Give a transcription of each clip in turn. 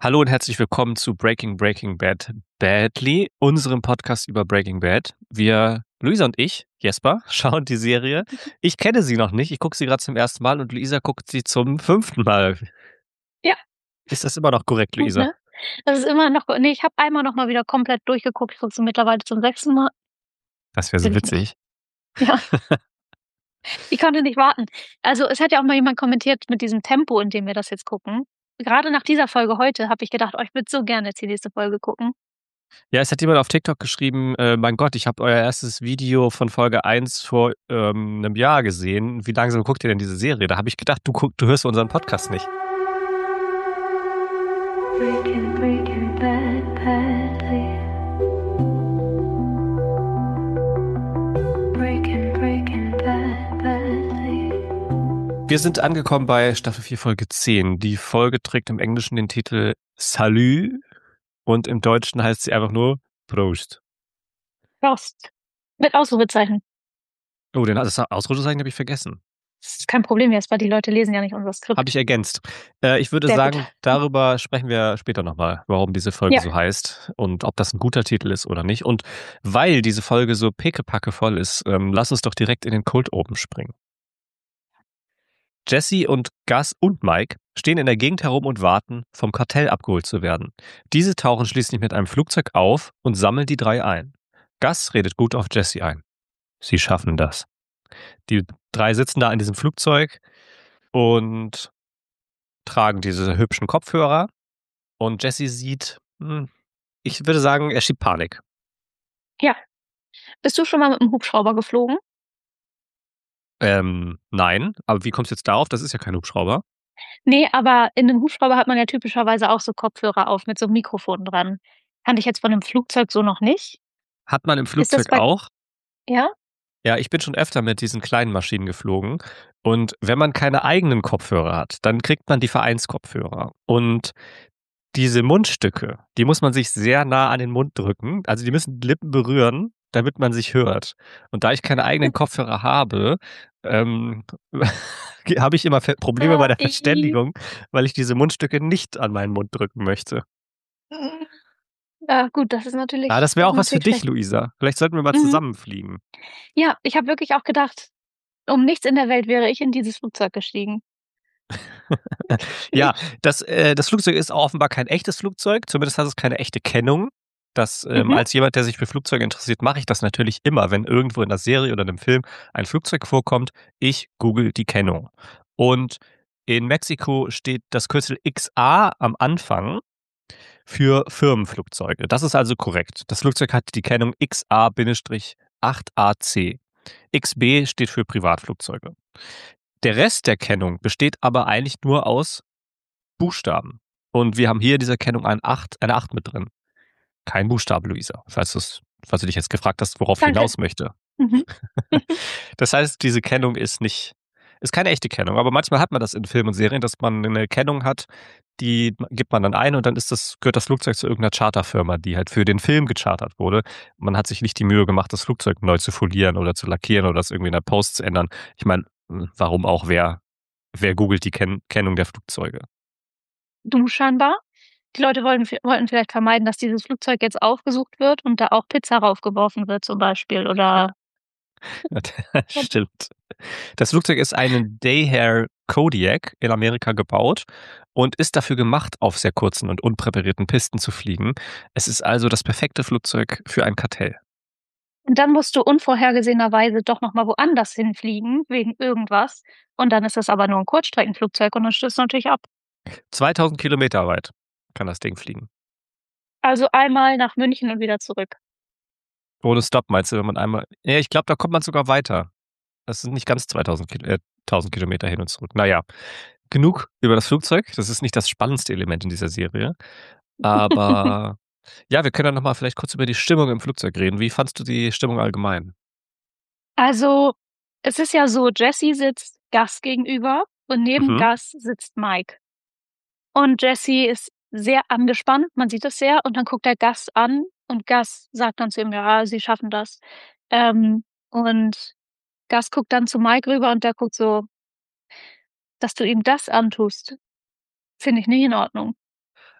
Hallo und herzlich willkommen zu Breaking Bad Badly, unserem Podcast über Breaking Bad. Luisa und ich, Jesper, schauen die Serie. Ich kenne sie noch nicht, ich gucke sie gerade zum ersten Mal und Luisa guckt sie zum 5. Mal. Ja. Ist das immer noch korrekt, Gut, Luisa? ne? Das ist immer noch ich habe einmal noch mal wieder komplett durchgeguckt. Ich gucke sie mittlerweile zum 6. Mal. Das wäre so Will ich nicht. witzig. Ja. Ich konnte nicht warten. Also, es hat ja auch mal jemand kommentiert mit diesem Tempo, in dem wir das jetzt gucken. Gerade nach dieser Folge heute habe ich gedacht: „Oh, ich würde so gerne jetzt die nächste Folge gucken." Ja, es hat jemand auf TikTok geschrieben, mein Gott, ich habe euer erstes Video von Folge 1 vor 'nem Jahr gesehen. Wie langsam guckt ihr denn diese Serie? Da habe ich gedacht, du hörst unseren Podcast nicht. Breaking Bad badly. Breaking Bad badly. Wir sind angekommen bei Staffel 4, Folge 10. Die Folge trägt im Englischen den Titel Salü und im Deutschen heißt sie einfach nur Prost. Prost. Mit Ausrufezeichen. Oh, das Ausrufezeichen habe ich vergessen. Das ist kein Problem, Jesper, die Leute lesen ja nicht unser Habe Skript. ich ergänzt. Ich würde Sehr gut. sagen, darüber sprechen wir später nochmal, warum diese Folge Ja. so heißt und ob das ein guter Titel ist oder nicht. Und weil diese Folge so pickepacke voll ist, lass uns doch direkt in den Cold Open springen. Jesse und Gus und Mike stehen in der Gegend herum und warten, vom Kartell abgeholt zu werden. Diese tauchen schließlich mit einem Flugzeug auf und sammeln die drei ein. Gus redet gut auf Jesse ein. Sie schaffen das. Die drei sitzen da in diesem Flugzeug und tragen diese hübschen Kopfhörer. Und Jesse sieht, ich würde sagen, er schiebt Panik. Ja. Bist du schon mal mit dem Hubschrauber geflogen? Nein, aber wie kommst du jetzt darauf? Das ist ja kein Hubschrauber. Ne, aber in 'nem Hubschrauber hat man ja typischerweise auch so Kopfhörer auf mit so 'nem Mikrofon dran. Kannte ich jetzt von 'nem Flugzeug so noch nicht. Hat man im Ist das Flugzeug bei auch. Ja? Ja, ich bin schon öfter mit diesen kleinen Maschinen geflogen. Und wenn man keine eigenen Kopfhörer hat, dann kriegt man die Vereinskopfhörer. Und diese Mundstücke, die muss man sich sehr nah an den Mund drücken. Also die müssen die Lippen berühren, damit man sich hört. Und da ich keine eigenen Kopfhörer habe, ähm, habe ich immer Probleme bei der I Verständigung, weil ich diese Mundstücke nicht an meinen Mund drücken möchte. Ja gut, das Das wäre ist auch was für natürlich dich, schlecht. Luisa. Vielleicht sollten wir mal Mhm. zusammen fliegen. Ja, ich habe wirklich auch gedacht, um nichts in der Welt wäre ich in dieses Flugzeug gestiegen. Ja, das Flugzeug ist offenbar kein echtes Flugzeug, zumindest hat es keine echte Kennung. Mhm. Als jemand, der sich für Flugzeuge interessiert, mache ich das natürlich immer, wenn irgendwo in 'ner Serie oder 'nem Film ein Flugzeug vorkommt. Ich google die Kennung. Und in Mexiko steht das Kürzel XA am Anfang für Firmenflugzeuge. Das ist also korrekt. Das Flugzeug hat die Kennung XA-8AC. XB steht für Privatflugzeuge. Der Rest der Kennung besteht aber eigentlich nur aus Buchstaben. Und wir haben hier in dieser Kennung eine 8 mit drin. Kein Buchstabe, Luisa, falls du dich jetzt gefragt hast, worauf ich Danke. hinaus möchte. Mhm. Das heißt, diese Kennung ist keine echte Kennung, aber manchmal hat man das in Filmen und Serien, dass man eine Kennung hat, die gibt man dann ein und dann gehört das Flugzeug zu irgendeiner Charterfirma, die halt für den Film gechartert wurde. Man hat sich nicht die Mühe gemacht, das Flugzeug neu zu folieren oder zu lackieren oder das irgendwie in der Post zu ändern. Ich meine, warum auch? Wer googelt die Kennung der Flugzeuge? Du scheinbar. Die Leute wollten vielleicht vermeiden, dass dieses Flugzeug jetzt aufgesucht wird und da auch Pizza raufgeworfen wird zum Beispiel oder Stimmt. Das Flugzeug ist ein Daher Kodiak in Amerika gebaut und ist dafür gemacht, auf sehr kurzen und unpräparierten Pisten zu fliegen. Es ist also das perfekte Flugzeug für ein Kartell. Und dann musst du unvorhergesehenerweise doch noch mal woanders hinfliegen wegen irgendwas und dann ist das aber nur 'n Kurzstreckenflugzeug und dann stürzt du natürlich ab. 2000 Kilometer weit kann das Ding fliegen. Also einmal nach München und wieder zurück. Ohne Stopp meinst du, wenn man einmal ja, ich glaube, da kommt man sogar weiter. Das sind nicht ganz 1000 Kilometer hin und zurück. Na ja, genug über das Flugzeug. Das ist nicht das spannendste Element in dieser Serie. Aber ja, wir können dann noch mal vielleicht kurz über die Stimmung im Flugzeug reden. Wie fandst du die Stimmung allgemein? Also, es ist ja so, Jessie sitzt Gus gegenüber und neben Mhm. Gus sitzt Mike. Und Jessie ist sehr angespannt, man sieht es sehr, und dann guckt er Gus an und Gus sagt dann zu ihm: „Ja, sie schaffen das." Und Gus guckt dann zu Mike rüber und der guckt so: „Dass du ihm das antust, finde ich nicht in Ordnung."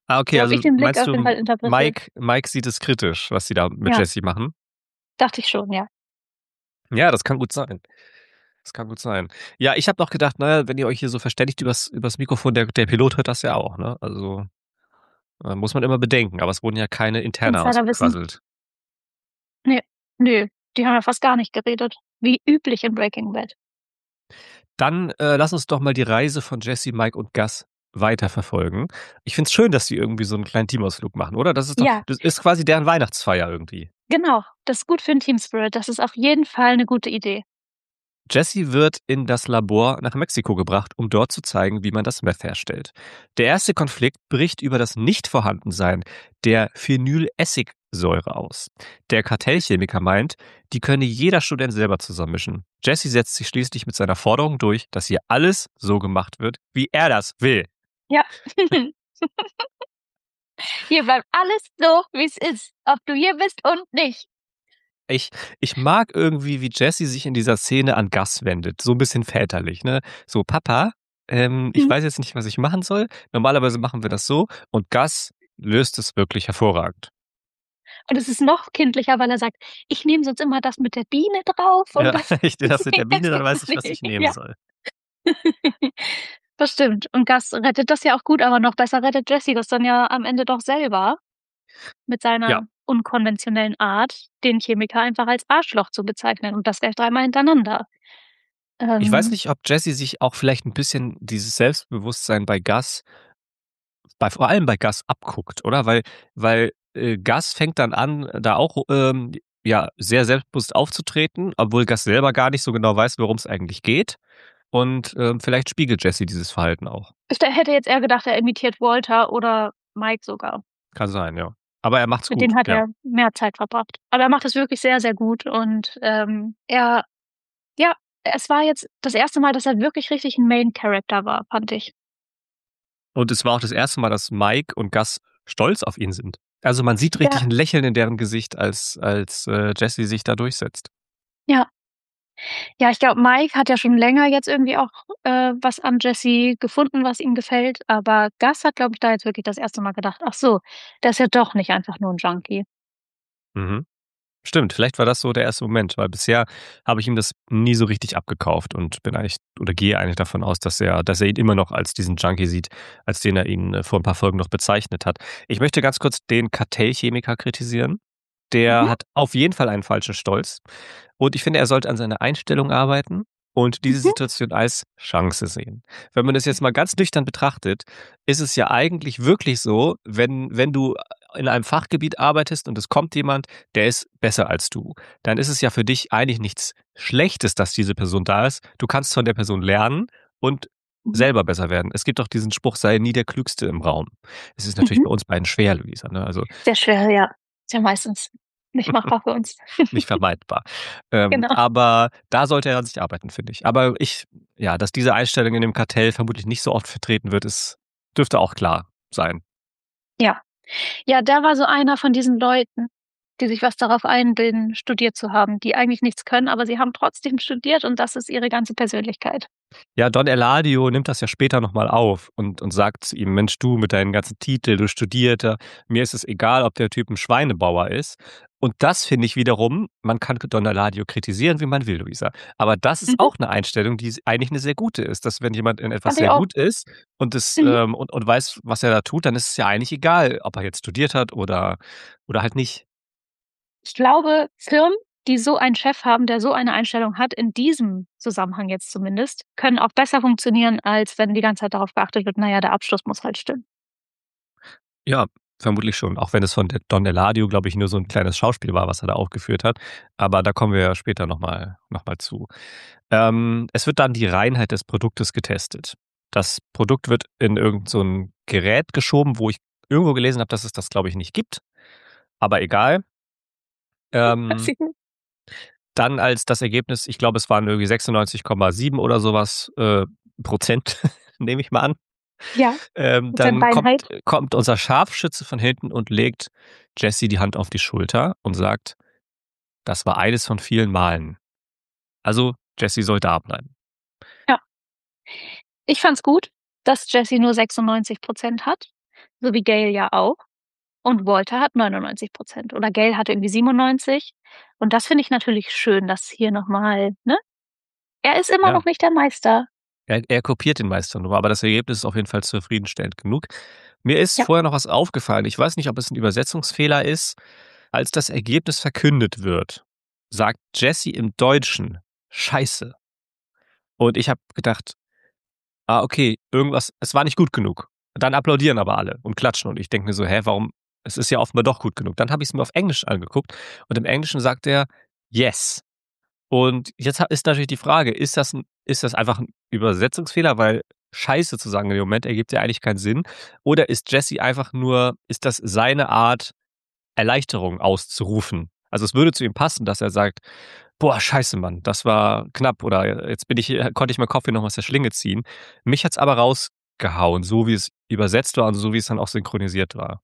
Okay, So habe also ich den Blick meinst auf jeden du, Fall interpretiert. Mike sieht es kritisch, was sie da mit Ja, Jessie machen? dachte ich schon, ja. Ja, das kann gut sein. Das kann gut sein. Ja, ich habe noch gedacht, naja, wenn ihr euch hier so verständigt übers Mikrofon, der Pilot hört das ja auch, ne? Also muss man immer bedenken, aber es wurden ja keine Interna Insiderwissen? ausgequasselt. Ne, ne, die haben ja fast gar nicht geredet, wie üblich in Breaking Bad. Dann lass uns doch mal die Reise von Jesse, Mike und Gus weiterverfolgen. Ich find's schön, dass die irgendwie so einen kleinen Teamausflug machen, oder? Ja, Das ist quasi deren Weihnachtsfeier irgendwie. genau, das ist gut für 'n Team Spirit. Das ist auf jeden Fall 'ne gute Idee. Jesse wird in das Labor nach Mexiko gebracht, um dort zu zeigen, wie man das Meth herstellt. Der erste Konflikt bricht über das Nichtvorhandensein der Phenylessigsäure aus. Der Kartellchemiker meint, die könne jeder Student selber zusammenmischen. Jesse setzt sich schließlich mit seiner Forderung durch, dass hier alles so gemacht wird, wie er das will. Ja. Hier bleibt alles so, wie's ist, ob du hier bist und nicht. Ich ich mag irgendwie, wie Jessie sich in dieser Szene an Gus wendet, so 'n bisschen väterlich, ne? So: „Papa, ich Mhm. weiß jetzt nicht, was ich machen soll. Normalerweise machen wir das so." Und Gus löst es wirklich hervorragend. Und es ist noch kindlicher, weil er sagt: „Ich nehme sonst immer das mit der Biene drauf und Ja, das ich das mit der jetzt Biene, dann weiß ich, was ich nicht." nehmen Ja. soll. Das stimmt. Und Gus rettet das ja auch gut, aber noch besser rettet Jesse das dann ja am Ende doch selber mit Ja, seiner unkonventionellen Art, den Chemiker einfach als Arschloch zu bezeichnen und das gleich dreimal hintereinander. ich weiß Ähm, nicht, ob Jessie sich auch vielleicht 'n bisschen dieses Selbstbewusstsein vor allem bei Gus abguckt, oder? Weil Gus fängt dann an, da auch, ja, sehr selbstbewusst aufzutreten, obwohl Gus selber gar nicht so genau weiß, worum's eigentlich geht. Und, vielleicht spiegelt Jessie dieses Verhalten auch. ich hätte jetzt eher gedacht, er imitiert Walter oder Mike sogar. Kann sein, ja. Aber er macht's Mit gut, denen hat ja. er mehr Zeit verbracht. Aber er macht es wirklich sehr, sehr gut und, er ja, es war jetzt das erste Mal, dass er wirklich richtig 'n Main Character war, fand ich. Und es war auch das erste Mal, dass Mike und Gus stolz auf ihn sind. Also, man sieht richtig Ja, 'n Lächeln in deren Gesicht, als Jessie sich da durchsetzt. ja. Ja, ich glaube, Mike hat ja schon länger jetzt irgendwie auch, was an Jesse gefunden, was ihm gefällt, aber Gus hat, glaube ich, da jetzt wirklich das erste Mal gedacht: „Ach so, der ist ja doch nicht einfach nur 'n Junkie." Mhm. Stimmt, vielleicht war das so der erste Moment, weil bisher habe ich ihm das nie so richtig abgekauft und bin eigentlich oder gehe eigentlich davon aus, dass er ihn immer noch als diesen Junkie sieht, als den er ihn, vor 'n paar Folgen noch bezeichnet hat. Ich möchte ganz kurz den Kartellchemiker kritisieren. Der Mhm, hat auf jeden Fall einen falschen Stolz und ich finde, er sollte an seiner Einstellung arbeiten und diese mhm, Situation als Chance sehen. Wenn man das jetzt mal ganz nüchtern betrachtet, ist es ja eigentlich wirklich so, wenn du in einem Fachgebiet arbeitest und es kommt jemand, der ist besser als du, dann ist es ja für dich eigentlich nichts Schlechtes, dass diese Person da ist. Du kannst von der Person lernen und mhm, selber besser werden. Es gibt doch diesen Spruch: „Sei nie der Klügste im Raum." Es ist natürlich mhm. bei uns beiden schwer, Luisa, ne? Also Sehr schwer, ja. Ist ja meistens nicht machbar für uns. nicht vermeidbar. Genau. Aber da sollte er an sich arbeiten, finde ich. Aber ja, dass diese Einstellung in dem Kartell vermutlich nicht so oft vertreten wird, dürfte auch klar sein. Ja. Ja, der war so einer von diesen Leuten, die sich was darauf einbilden, studiert zu haben, die eigentlich nichts können, aber sie haben trotzdem studiert und das ist ihre ganze Persönlichkeit. Ja, Don Eladio nimmt das ja später noch mal auf und sagt zu ihm: „Mensch, du mit deinen ganzen Titel, du Studierter, mir ist es egal, ob der Typ 'n Schweinebauer ist." Und das finde ich wiederum, man kann Don Eladio kritisieren, wie man will, Luisa. Aber das ist Mhm, auch 'ne Einstellung, die eigentlich 'ne sehr gute ist, dass wenn jemand in etwas fand ich sehr auch. gut ist und es, Mhm. und weiß, was er da tut, dann ist es ja eigentlich egal, ob er jetzt studiert hat oder halt nicht. Ich glaube, Firmen, die so einen Chef haben, der so eine Einstellung hat, in diesem Zusammenhang jetzt zumindest, können auch besser funktionieren, als wenn die ganze Zeit darauf geachtet wird, na ja, der Abschluss muss halt stimmen. Ja, vermutlich schon, auch wenn es von Don Eladio, glaube ich, nur so 'n kleines Schauspiel war, was er da aufgeführt hat. Aber da kommen wir ja später noch mal zu. Es wird dann die Reinheit des Produktes getestet. Das Produkt wird in irgend so 'n Gerät geschoben, wo ich irgendwo gelesen habe, dass es das, glaube ich, nicht gibt, aber egal. Ähm, Dann als das Ergebnis, ich glaube, es waren irgendwie 96,7 oder so was, Prozent, nehme ich mal an. Ja, mit der Dann kommt Reinheit. kommt unser Scharfschütze von hinten und legt Jesse die Hand auf die Schulter und sagt: „Das war eines von vielen Malen. Also, Jesse soll da bleiben." Ja. Ich fand's gut, dass Jessie nur 96% hat, so wie Gail ja auch. Und Walter hat 99% oder Gail hatte irgendwie 97. Und das finde ich natürlich schön, dass hier nochmal, ne? Er ist immer Ja. noch nicht der Meister. Er kopiert den Meister nur, aber das Ergebnis ist auf jeden Fall zufriedenstellend genug. Mir ist Ja. vorher noch was aufgefallen. Ich weiß nicht, ob es ein Übersetzungsfehler ist. Als das Ergebnis verkündet wird, sagt Jesse im Deutschen Scheiße. Und ich habe gedacht, okay, irgendwas, es war nicht gut genug. Dann applaudieren aber alle und klatschen. Und ich denke mir so, warum? Es ist ja offenbar doch gut genug. Dann habe ich es mir auf Englisch angeguckt und im Englischen sagt er Yes. Und jetzt ist natürlich die Frage, ist das einfach ein Übersetzungsfehler, weil Scheiße zu sagen in dem Moment ergibt ja eigentlich keinen Sinn? Oder ist Jesse einfach nur, ist das seine Art, Erleichterung auszurufen? Also es würde zu ihm passen, dass er sagt, boah, scheiße, Mann, das war knapp oder jetzt konnte ich meinen Kopf hier noch aus der Schlinge ziehen. Mich hat's aber rausgehauen, so wie es übersetzt war und so wie es dann auch synchronisiert war.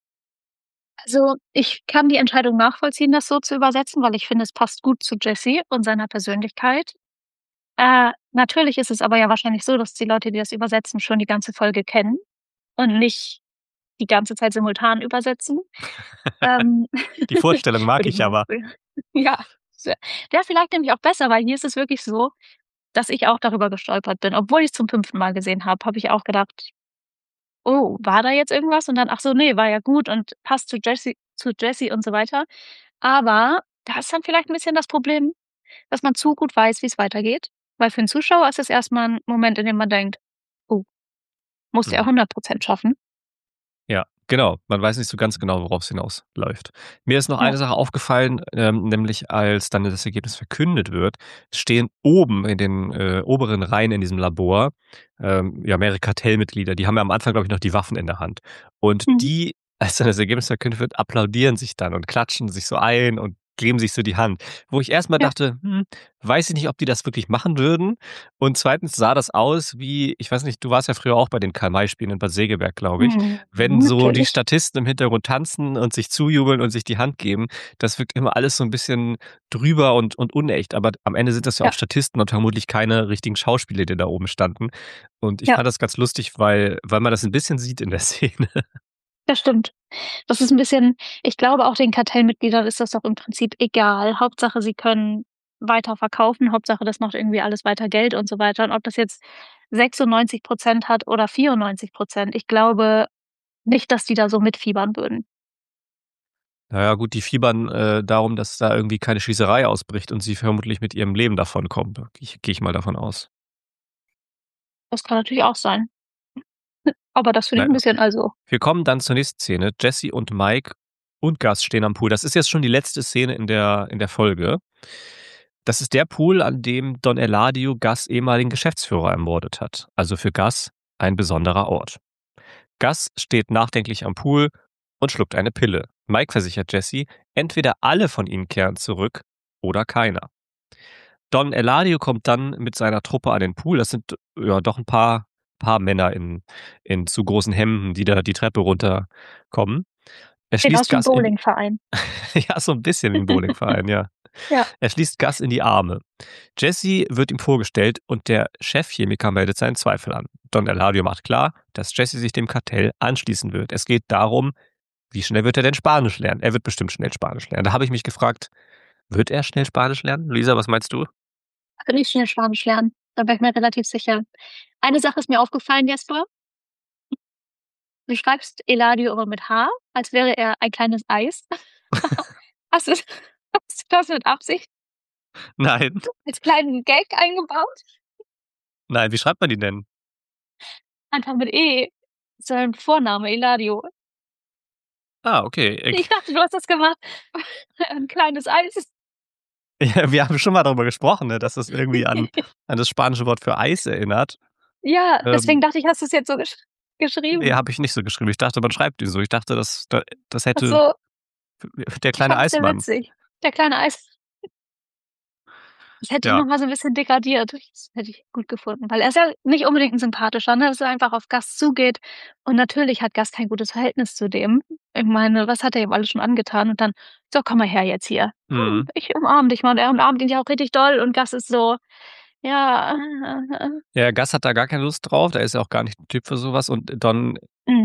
Also, ich kann die Entscheidung nachvollziehen, das so zu übersetzen, weil ich finde, es passt gut zu Jesse und seiner Persönlichkeit. Natürlich ist es aber ja wahrscheinlich so, dass die Leute, die das übersetzen, schon die ganze Folge kennen und nicht die ganze Zeit simultan übersetzen. Ähm, Die Vorstellung mag würde ich ich mal aber. ja, wäre vielleicht nämlich auch besser, weil hier ist es wirklich so, dass ich auch darüber gestolpert bin. Obwohl ich's zum 5. Mal gesehen habe, habe ich auch gedacht: „Oh, war da jetzt irgendwas?“ Und dann: „Ach so, ne, war ja gut und passt zu Jesse und so weiter.“ Aber da ist dann vielleicht 'n bisschen das Problem, dass man zu gut weiß, wie's weitergeht. Weil für 'n Zuschauer ist es erst mal 'n Moment, in dem man denkt: „Oh, musste er Mhm. 100% schaffen?“ Ja, genau. Man weiß nicht so ganz genau, worauf's hinausläuft. Mir ist noch Ja. eine Sache aufgefallen, nämlich als dann das Ergebnis verkündet wird, stehen oben in den, oberen Reihen in diesem Labor, ja, mehrere Kartellmitglieder. Die haben ja am Anfang, glaube ich, noch die Waffen in der Hand. Und Mhm. die, als dann das Ergebnis verkündet wird, applaudieren sich dann und klatschen sich so ein und geben sich so die Hand. Wo ich erst mal Ja. dachte: weiß ich nicht, ob die das wirklich machen würden. Und zweitens sah das aus wie, ich weiß nicht, du warst ja früher auch bei den Karl-May-Spielen in Bad Segeberg, glaube ich. Mhm, Wenn so die natürlich. Statisten im Hintergrund tanzen und sich zujubeln und sich die Hand geben, das wirkt immer alles so 'n bisschen drüber und unecht. Aber am Ende sind das ja auch Ja, Statisten und vermutlich keine richtigen Schauspieler, die da oben standen. Und ich ja, fand das ganz lustig, weil man das 'n bisschen sieht in der Szene. das stimmt. Das ist 'n bisschen ich glaube, auch den Kartellmitgliedern ist das doch im Prinzip egal. Hauptsache, sie können weiter verkaufen. Hauptsache, das macht irgendwie alles weiter Geld und so weiter. Und ob das jetzt 96% hat oder 94%, ich glaube nicht, dass die da so mitfiebern würden. Na ja, gut, die fiebern, darum, dass da irgendwie keine Schießerei ausbricht und sie vermutlich mit ihrem Leben davonkommen. Gehe ich mal davon aus. Das kann natürlich auch sein. Aber das finde Na ich 'n ja. bisschen also Wir kommen dann zur nächsten Szene. Jesse und Mike und Gus stehen am Pool. Das ist jetzt schon die letzte Szene in der Folge. Das ist der Pool, an dem Don Eladio Gus' ehemaligen Geschäftsführer ermordet hat. Also für Gus ein besonderer Ort. Gus steht nachdenklich am Pool und schluckt eine Pille. Mike versichert Jesse, entweder alle von ihnen kehren zurück oder keiner. Don Eladio kommt dann mit seiner Truppe an den Pool. Das sind ja doch ein paar Männer in zu großen Hemden, die da die Treppe runterkommen. Er sieht schließt aus wie 'n Gus in die Bowlingverein. ja, so ein bisschen wie 'n Bowlingverein, ja. Ja. Er schließt Gus in die Arme. Jesse wird ihm vorgestellt und der Chefchemiker meldet seinen Zweifel an. Don Eladio macht klar, dass Jesse sich dem Kartell anschließen wird. Es geht darum, wie schnell wird er denn Spanisch lernen? Er wird bestimmt schnell Spanisch lernen. Da habe ich mich gefragt, wird er schnell Spanisch lernen? Lisa, was meinst du? Kann ich schnell Spanisch lernen. Da bin ich mir relativ sicher. Eine Sache ist mir aufgefallen, Jesper. Du schreibst Eladio immer mit H, als wäre er ein kleines Eis. Hast du hast du das mit Absicht Nein. als kleinen Gag eingebaut? Nein, wie schreibt man die denn? Einfach mit E. Sein Vorname Eladio. Ah, okay. Ich dachte, du hast das gemacht. Ein kleines Eis. Ja, wir haben schon mal darüber gesprochen, ne, dass das irgendwie an das spanische Wort für Eis erinnert. Ja, deswegen Ähm, dachte ich, hast du's jetzt so ne, geschrieben. habe ich nicht so geschrieben. Ich dachte, man schreibt ihn so. Ich dachte, das Ach hätte so, der ich kleine fand das sehr Eismann. witzig. Der kleine Eis. Das hätte ihn Ja. noch mal so 'n bisschen degradiert. Das hätte ich gut gefunden, weil er ist ja nicht unbedingt 'n sympathischer, ne, dass er einfach auf Gus zugeht. Und natürlich hat Gus kein gutes Verhältnis zu dem. Ich meine, was hat er ihm alles schon angetan? Und dann: „So, komm mal her jetzt hier. Mhm. Ich umarme dich mal.“ Und er umarmt ihn ja auch richtig doll und Gus ist so: „Ja, Ja, Gus hat da gar keine Lust drauf. Der ist ja auch gar nicht 'n Typ für so was und Don mhm.“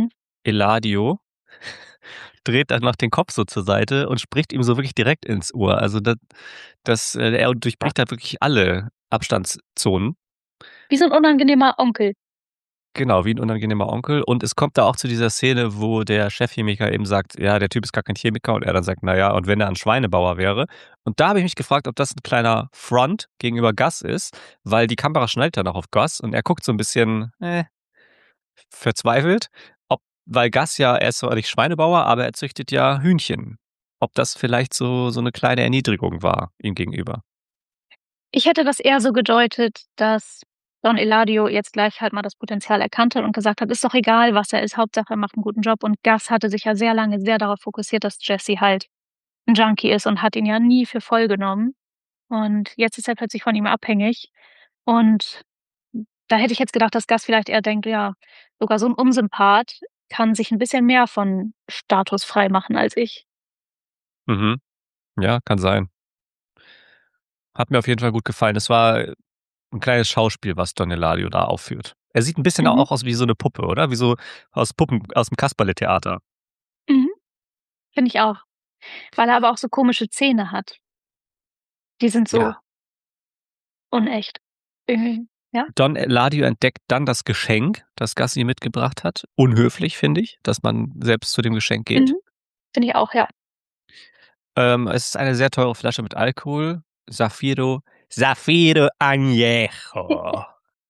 Eladio dreht dann noch den Kopf so zur Seite und spricht ihm so wirklich direkt ins Ohr. Also er durchbricht da wirklich alle Abstandszonen. Wie so 'n unangenehmer Onkel. Genau, wie ein unangenehmer Onkel. Und es kommt da auch zu dieser Szene, wo der Chefchemiker eben sagt: „Ja, der Typ ist gar kein Chemiker." Und er dann sagt: „Na ja, und wenn er ein Schweinebauer wäre?" Und da habe ich mich gefragt, ob das ein kleiner Front gegenüber Gus ist, weil die Kamera schnellt dann auch auf Gus und er guckt so ein bisschen, verzweifelt, weil Gus ja, er ist zwar nicht Schweinebauer, aber er züchtet ja Hühnchen. Ob das vielleicht so eine kleine Erniedrigung war ihm gegenüber. Ich hätte das eher so gedeutet, dass Don Eladio jetzt gleich halt mal das Potenzial erkannt hat und gesagt hat: „Ist doch egal, was er ist, Hauptsache er macht 'n guten Job.“ Und Gus hatte sich ja sehr lange sehr darauf fokussiert, dass Jesse halt 'n Junkie ist und hat ihn ja nie für voll genommen. Und jetzt ist er plötzlich von ihm abhängig. Und da hätte ich jetzt gedacht, dass Gus vielleicht eher denkt: „Ja, sogar so 'n Unsympath kann sich 'n bisschen mehr von Status freimachen als ich.“ Mhm. Ja, kann sein. Hat mir auf jeden Fall gut gefallen. Es war 'n kleines Schauspiel, was Don Eladio da aufführt. Er sieht 'n bisschen Mhm, auch aus wie so 'ne Puppe, oder? Wie so aus'm Kasperletheater. mhm, finde ich auch. Weil er aber auch so komische Zähne hat. Die sind so Ja. unecht. Irgendwie, ja? Don Eladio entdeckt dann das Geschenk, das Gus ihm mitgebracht hat. Unhöflich, finde ich, dass man selbst zu dem Geschenk geht. Mhm, finde ich auch, ja. Es ist eine sehr teure Flasche mit Alkohol. Zafiro Añejo.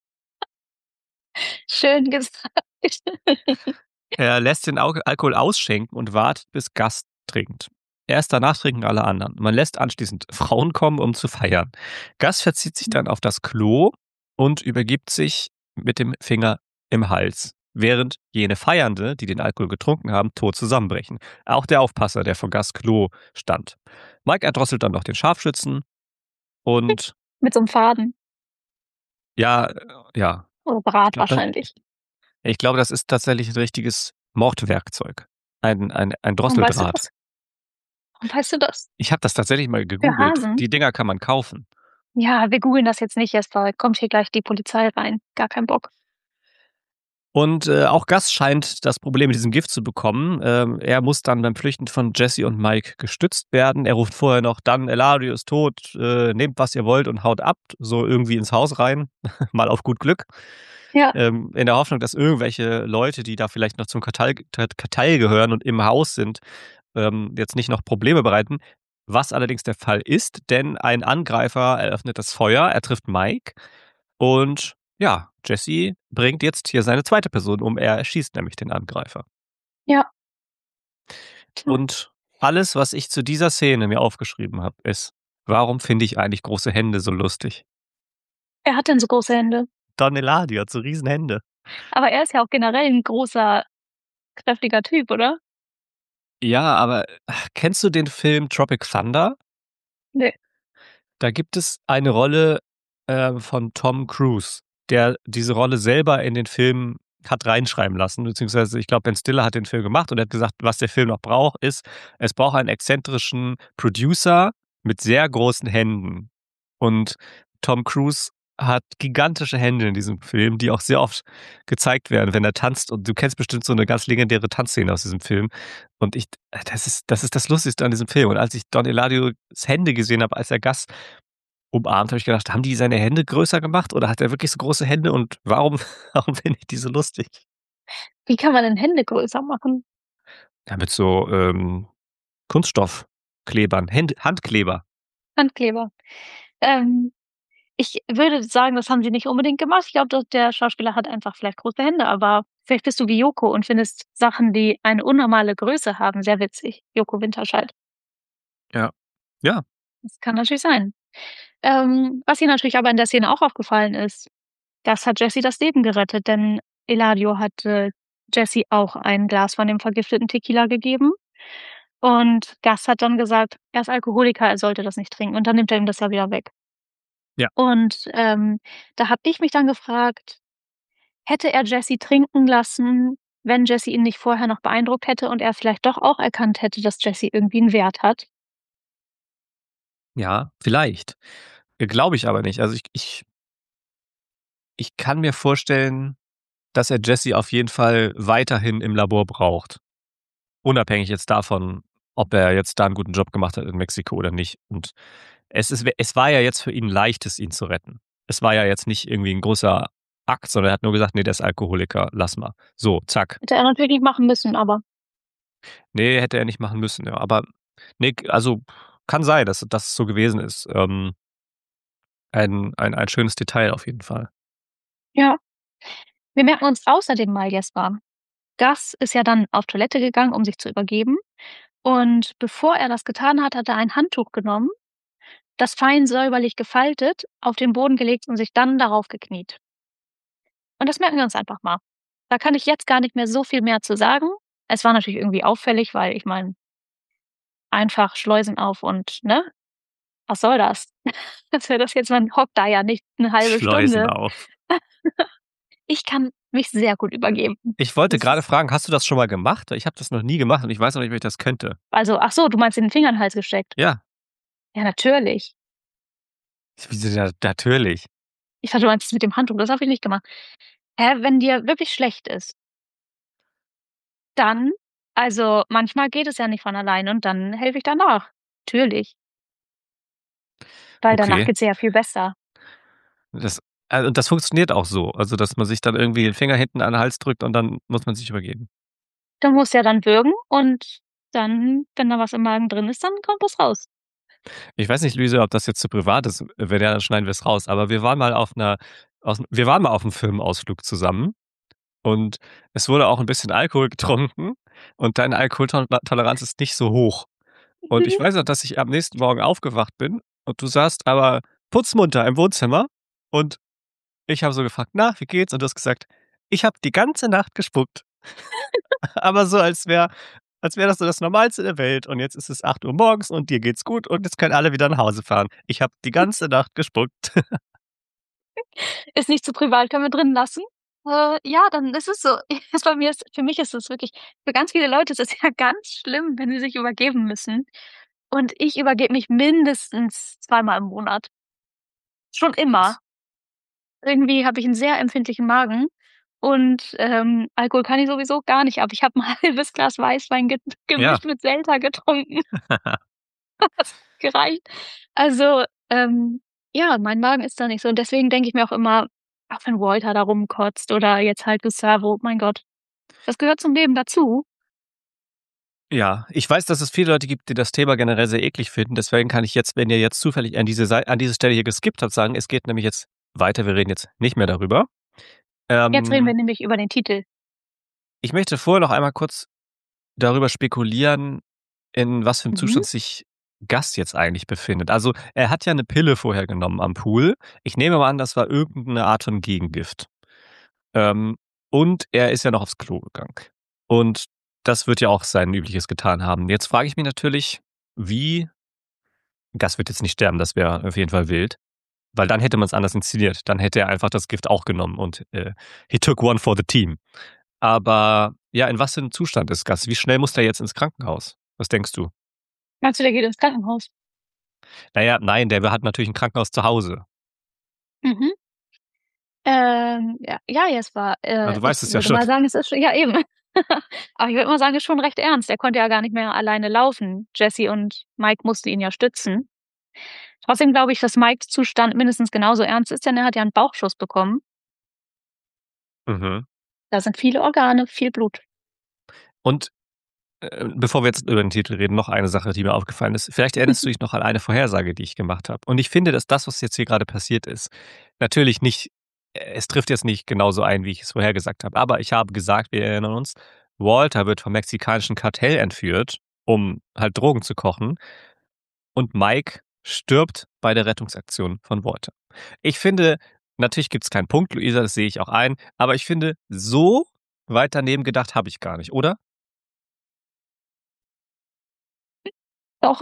Schön gesagt. Er lässt den Alkohol ausschenken und wartet, bis Gast trinkt. Erst danach trinken alle anderen. Man lässt anschließend Frauen kommen, um zu feiern. Gast verzieht sich dann auf das Klo und übergibt sich mit dem Finger im Hals, während jene Feiernde, die den Alkohol getrunken haben, tot zusammenbrechen. Auch der Aufpasser, der vor Gasts Klo stand. Mike erdrosselt dann noch den Scharfschützen und Mit so 'nem Faden ja, ja, oder ich Draht glaube, wahrscheinlich. ich glaube, das ist tatsächlich 'n richtiges Mordwerkzeug. Ein Warum weißt du Drosseldraht. das? Warum weißt du das? Ich habe das tatsächlich mal Für gegoogelt. Hasen? Die Dinger kann man kaufen. Ja, wir googeln das jetzt nicht erst, weil kommt hier gleich die Polizei rein. Gar kein Bock. Und, auch Gus scheint das Problem mit diesem Gift zu bekommen. Er muss dann beim Flüchten von Jesse und Mike gestützt werden. Er ruft vorher noch: „Dann Eladio ist tot, nehmt, was ihr wollt und haut ab", so irgendwie ins Haus rein, mal auf gut Glück. Ja, In der Hoffnung, dass irgendwelche Leute, die da vielleicht noch zum Kartell gehören und im Haus sind, jetzt nicht noch Probleme bereiten. Was allerdings der Fall ist, denn ein Angreifer eröffnet das Feuer, er trifft Mike und ja, Jesse bringt jetzt hier seine zweite Person um. Er erschießt nämlich den Angreifer. ja. Tja, Und alles, was ich zu dieser Szene mir aufgeschrieben habe, ist: Warum finde ich eigentlich große Hände so lustig? wer hat denn so große Hände? Don Eladio hat so Riesenhände. Aber er ist ja auch generell 'n großer, kräftiger Typ, oder? Ja, aber kennst du den Film Tropic Thunder? Ne. Da gibt es eine Rolle, von Tom Cruise, der diese Rolle selber in den Film hat reinschreiben lassen, beziehungsweise ich glaube, Ben Stiller hat den Film gemacht und er hat gesagt, was der Film noch braucht, ist, es braucht einen exzentrischen Producer mit sehr großen Händen. Und Tom Cruise hat gigantische Hände in diesem Film, die auch sehr oft gezeigt werden, wenn er tanzt. Und du kennst bestimmt so eine ganz legendäre Tanzszene aus diesem Film. Und das ist das Lustigste an diesem Film. Und als ich Don Eladios Hände gesehen habe, als er Gast umarmt, habe ich gedacht: „Haben die seine Hände größer gemacht oder hat er wirklich so große Hände und warum warum finde ich die so lustig?" Wie kann man denn Hände größer machen? Ja, mit so, Kunststoffklebern, Handkleber. Handkleber. Ähm, Ich würde sagen, das haben sie nicht unbedingt gemacht. Ich glaube, dass der Schauspieler hat einfach vielleicht große Hände, aber vielleicht bist du wie Joko und findest Sachen, die eine unnormale Größe haben, sehr witzig. Joko Winterscheid. Ja. Ja, Das kann natürlich sein. Was ihr natürlich aber in der Szene auch aufgefallen ist, das hat Jessie das Leben gerettet, denn Eladio hatte Jessie auch ein Glas von dem vergifteten Tequila gegeben und Gus hat dann gesagt, er ist Alkoholiker, er sollte das nicht trinken und dann nimmt er ihm das ja wieder weg. ja. Und, da habe ich mich dann gefragt, hätte er Jessie trinken lassen, wenn Jessie ihn nicht vorher noch beeindruckt hätte und er vielleicht doch auch erkannt hätte, dass Jessie irgendwie 'n Wert hat? Ja, vielleicht. Glaube ich aber nicht. Also, ich kann mir vorstellen, dass er Jesse auf jeden Fall weiterhin im Labor braucht. Unabhängig jetzt davon, ob er jetzt da einen guten Job gemacht hat in Mexiko oder nicht. Und es war ja jetzt für ihn Leichtes, ihn zu retten. Es war ja jetzt nicht irgendwie ein großer Akt, sondern er hat nur gesagt: „Nee, der ist Alkoholiker, lass mal.“ So, zack. Hätte er natürlich nicht machen müssen, aber Nee, hätte er nicht machen müssen, ja. Aber ne, also kann sein, dass es so gewesen ist. Ein schönes Detail auf jeden Fall. ja. Wir merken uns außerdem mal, Jesper, Gus ist ja dann auf Toilette gegangen, um sich zu übergeben. Und bevor er das getan hat, hat er ein Handtuch genommen, das fein säuberlich gefaltet, auf den Boden gelegt und sich dann darauf gekniet. Und das merken wir uns einfach mal. Da kann ich jetzt gar nicht mehr so viel mehr zu sagen. Es war natürlich irgendwie auffällig, weil ich meine, einfach Schleusen auf und, ne? Was soll das? Dass wir das jetzt man hockt da ja nicht 'ne halbe Schleusen Stunde. auf. Ich kann mich sehr gut übergeben. Ich wollte Das grade ist fragen, hast du das schon mal gemacht? Ich habe das noch nie gemacht und ich weiß auch nicht, ob ich das könnte. also, ach so, du meinst den Finger in den Hals gesteckt? Ja, Ja, natürlich. wieso ja, natürlich. Ich dachte, du meinst das mit dem Handtuch, das habe ich nicht gemacht. Hä, wenn dir wirklich schlecht ist, dann also, manchmal geht es ja nicht von alleine und dann helfe ich danach. Natürlich, weil danach Okay. geht's dir ja viel besser. Das und das funktioniert auch so, also, dass man sich dann irgendwie den Finger hinten an den Hals drückt und dann muss man sich übergeben. Du musst ja dann würgen und dann, wenn da was im Magen drin ist, dann kommt das raus. Ich weiß nicht, Luise, ob das jetzt zu privat ist. Wenn ja, dann schneiden wir's raus. Aber wir waren mal auf'm Firmenausflug zusammen und es wurde auch 'n bisschen Alkohol getrunken und deine Alkoholtoleranz ist nicht so hoch. Und ich weiß noch, dass ich am nächsten Morgen aufgewacht bin und du saßt aber putzmunter im Wohnzimmer und ich habe so gefragt: „Na, wie geht's?“ Und du hast gesagt: „Ich habe die ganze Nacht gespuckt.“ Aber so, als wäre das so das Normalste der Welt und jetzt ist es 8 Uhr morgens und dir geht's gut und jetzt können alle wieder nach Hause fahren. Ich habe die ganze Nacht gespuckt. Ist nicht zu privat, können wir drin lassen? Ja, dann ist es so. Ist bei mir ist für mich ist es wirklich für ganz viele Leute ist es ja ganz schlimm, wenn sie sich übergeben müssen. Und ich übergebe mich mindestens zweimal im Monat. Schon immer. Krass. Irgendwie habe ich 'n sehr empfindlichen Magen und, Alkohol kann ich sowieso gar nicht ab. Ich habe 'n halbes Glas Weißwein Ja. gemischt mit Selter getrunken. Das gereicht. Also, ja, mein Magen ist da nicht so und deswegen denke ich mir auch immer, auch wenn Walter da rumkotzt oder jetzt halt Gustavo, mein Gott, das gehört zum Leben dazu. Ja, ich weiß, dass es viele Leute gibt, die das Thema generell sehr eklig finden. Deswegen kann ich jetzt, wenn ihr jetzt zufällig an diese Stelle hier geskippt habt, sagen, es geht nämlich jetzt weiter. Wir reden jetzt nicht mehr darüber. Jetzt reden wir Ähm, nämlich über den Titel. Ich möchte vorher noch einmal kurz darüber spekulieren, in was für 'nem Mhm. Zustand sich Gus jetzt eigentlich befindet. Also, er hat ja 'ne Pille vorher genommen am Pool. Ich nehme mal an, das war irgend 'ne Art von Gegengift. Ähm, und er ist ja noch aufs Klo gegangen. Und das wird ja auch sein Übliches getan haben. Jetzt frage ich mich natürlich, wie Gus wird jetzt nicht sterben, das wäre auf jeden Fall wild, weil dann hätte man's anders inszeniert. Dann hätte er einfach das Gift auch genommen und, he took one for the team. Aber ja, in was für 'nem Zustand ist Gus? Wie schnell muss der jetzt ins Krankenhaus? Was denkst du? Meinst du, der geht ins Krankenhaus? Na ja, nein, der hat natürlich 'n Krankenhaus zu Hause. Mhm. Ja, ja, jetzt war Ah, du ich weißt es ja würde schon. mal sagen, es ist schon ja eben. Aber ich würde mal sagen, ist schon recht ernst. Er konnte ja gar nicht mehr alleine laufen. Jesse und Mike mussten ihn ja stützen. Trotzdem glaube ich, dass Mikes Zustand mindestens genauso ernst ist, denn er hat ja 'n Bauchschuss bekommen. Mhm. Da sind viele Organe, viel Blut. Und, bevor wir jetzt über den Titel reden, noch eine Sache, die mir aufgefallen ist. Vielleicht erinnerst du dich noch an eine Vorhersage, die ich gemacht habe. Und ich finde, dass das, was jetzt hier grade passiert ist, natürlich nicht es trifft jetzt nicht genauso ein, wie ich es vorhergesagt habe. Aber ich habe gesagt, wir erinnern uns, Walter wird vom mexikanischen Kartell entführt, um halt Drogen zu kochen. Und Mike stirbt bei der Rettungsaktion von Walter. Ich finde, natürlich gibt's keinen Punkt, Luisa, das sehe ich auch ein, aber ich finde, so weit daneben gedacht habe ich gar nicht, oder? Doch,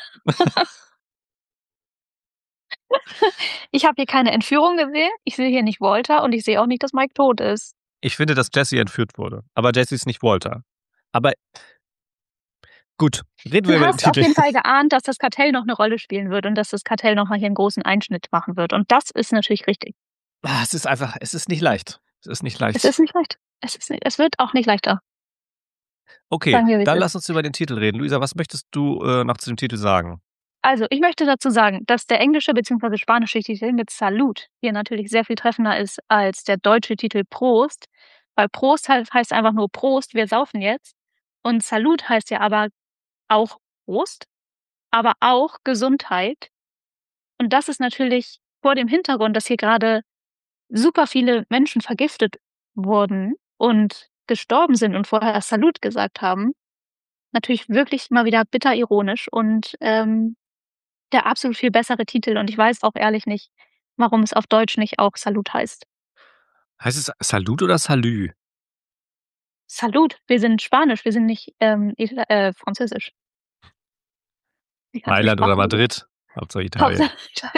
ich habe hier keine Entführung gesehen. Ich sehe hier nicht Walter und ich sehe auch nicht, dass Mike tot ist. Ich finde, dass Jesse entführt wurde, aber Jesse ist nicht Walter. Aber gut, reden wir Du über den hast auf Titel. jeden Fall geahnt, dass das Kartell noch 'ne Rolle spielen wird und dass das Kartell noch mal hier 'n großen Einschnitt machen wird und das ist natürlich richtig. Es ist einfach es ist nicht leicht. Es ist nicht Es leicht. ist nicht leicht. Es wird auch nicht leichter, Okay, sagen wir, wie es dann ist. lass uns über den Titel reden. Luisa, was möchtest du noch zu dem Titel sagen? Also, ich möchte dazu sagen, dass der englische beziehungsweise spanische Titel mit Salud hier natürlich sehr viel treffender ist als der deutsche Titel Prost, weil Prost heißt einfach nur Prost, wir saufen jetzt. Und Salud heißt ja aber auch Prost, aber auch Gesundheit. Und das ist natürlich vor dem Hintergrund, dass hier gerade super viele Menschen vergiftet wurden und gestorben sind und vorher Salud gesagt haben, natürlich wirklich mal wieder bitter ironisch und, der absolut viel bessere Titel und ich weiß auch ehrlich nicht, warum es auf Deutsch nicht auch Salud heißt. Heißt es Salut oder Salü? Salud, wir sind Spanisch, wir sind nicht, Französisch. Ich kann's mit Mailand oder Sprachen so gut. Madrid? Hauptsache Italien. Hauptsache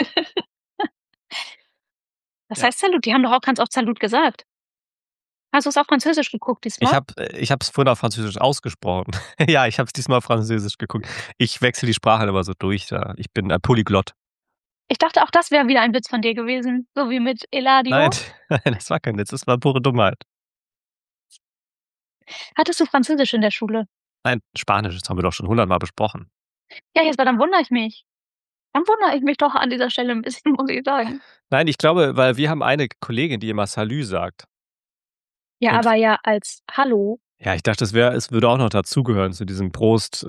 Was Ja. heißt Salud? Die haben doch auch ganz oft Salud gesagt. Hast du's auf Französisch geguckt diesmal? Ich habe es vorhin auf Französisch ausgesprochen. Ja, ich habe es diesmal auf Französisch geguckt. Ich wechsle die Sprache immer so durch da. Ich bin ein Polyglott. Ich dachte, auch das wäre wieder ein Witz von dir gewesen, so wie mit Nein, Eladio. nein, das war kein Witz, das war pure Dummheit. Hattest du Französisch in der Schule? Nein, Spanisch, das haben wir doch schon 100-mal besprochen. Ja, jetzt dann wundere ich mich. Dann wundere ich mich doch an dieser Stelle 'n bisschen, muss ich sagen. Nein, ich glaube, weil wir haben eine Kollegin, die immer Salü sagt. Ja, Und aber ja als Hallo. ja, ich dachte, es würde auch noch dazugehören zu diesem Prost,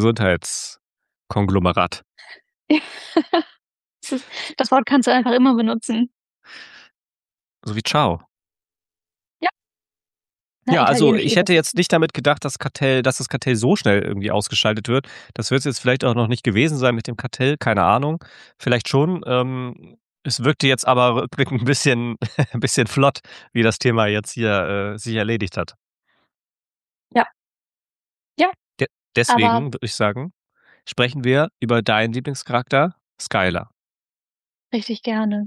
Gesundheitskonglomerat. Das ist das Wort kannst du einfach immer benutzen. So wie Ciao. Ja, na, Ja, also italienisch ich eh hätte besser. jetzt nicht damit gedacht, dass das Kartell so schnell irgendwie ausgeschaltet wird. Das wird's jetzt vielleicht auch noch nicht gewesen sein mit dem Kartell, keine Ahnung. Vielleicht schon. Es wirkte jetzt aber rückblickend 'n bisschen 'n bisschen flott, wie das Thema jetzt hier, sich erledigt hat. Ja, ja, De aber deswegen würde ich sagen, sprechen wir über deinen Lieblingscharakter, Skylar. richtig gerne.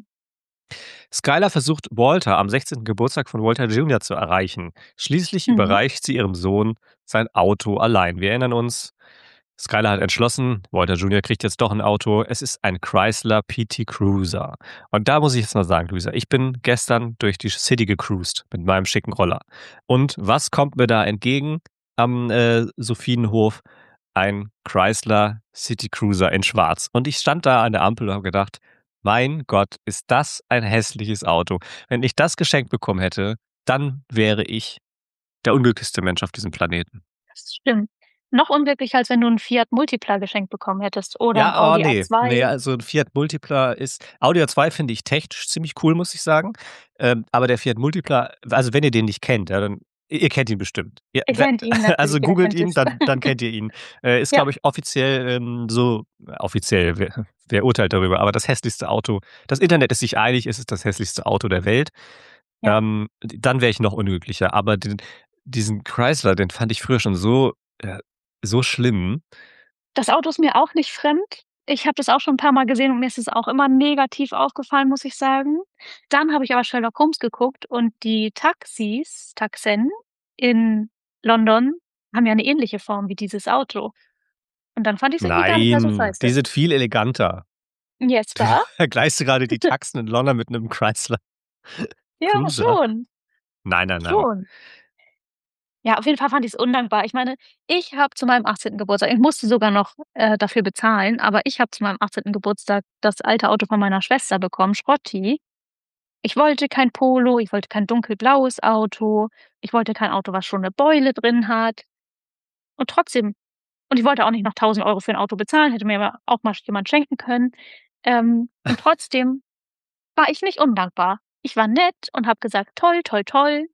Skylar versucht, Walter am 16. Geburtstag von Walter Jr. zu erreichen. Schließlich Mhm. überreicht sie ihrem Sohn sein Auto allein. Wir erinnern uns, Skylar hat entschlossen, Walter Jr. kriegt jetzt doch ein Auto. Es ist ein Chrysler PT Cruiser. Und da muss ich jetzt mal sagen, Luisa, ich bin gestern durch die City gecruised mit meinem schicken Roller. Und was kommt mir da entgegen am Sophienhof? Ein Chrysler City Cruiser in Schwarz. Und ich stand da an der Ampel und habe gedacht, mein Gott, ist das ein hässliches Auto. Wenn ich das geschenkt bekommen hätte, dann wäre ich der unglücklichste Mensch auf diesem Planeten. Das stimmt. Noch unglücklicher, als wenn du 'n Fiat Multipla geschenkt bekommen hättest oder 'n Ja, oh Audi ne, ne, A2. also 'n Fiat Multipla ist Audi A2 finde ich technisch ziemlich cool, muss ich sagen. Aber der Fiat Multipla, also wenn ihr den nicht kennt, ja, dann ihr kennt ihn bestimmt. Ja, Ihr kennt ihn also natürlich, jeder googelt kennt ihn, es. dann kennt ihr ihn. Ist, Ja, glaube ich, offiziell, so offiziell, wer urteilt darüber, aber das hässlichste Auto. Das Internet ist sich einig, es ist das hässlichste Auto der Welt. ja. Dann wäre ich noch unglücklicher. Aber diesen Chrysler, den fand ich früher schon so schlimm. Das Auto ist mir auch nicht fremd. Ich habe das auch schon 'n paarmal gesehen und mir ist es auch immer negativ aufgefallen, muss ich sagen. Dann habe ich aber Sherlock Holmes geguckt und die Taxen in London haben ja 'ne ähnliche Form wie dieses Auto. Und dann fand ich's irgendwie gar nicht mehr so Nein, die scheiße. sind viel eleganter. Jetzt Du da? vergleichst du gerade die Taxen in London mit 'nem Chrysler Ja, Cruiser? schon, Nein, nein, nein. schon. Ja, auf jeden Fall fand ich's undankbar. Ich meine, ich habe zu meinem 18. Geburtstag ich musste sogar noch, dafür bezahlen, aber ich habe zu meinem 18. Geburtstag das alte Auto von meiner Schwester bekommen, Schrotti. Ich wollte kein Polo, ich wollte kein dunkelblaues Auto, ich wollte kein Auto, was schon 'ne Beule drin hat. Und trotzdem und ich wollte auch nicht noch 1.000 € für 'n Auto bezahlen, hätte mir aber auch mal jemand schenken können. Und trotzdem war ich nicht undankbar. Ich war nett und habe gesagt: „Toll, toll, toll,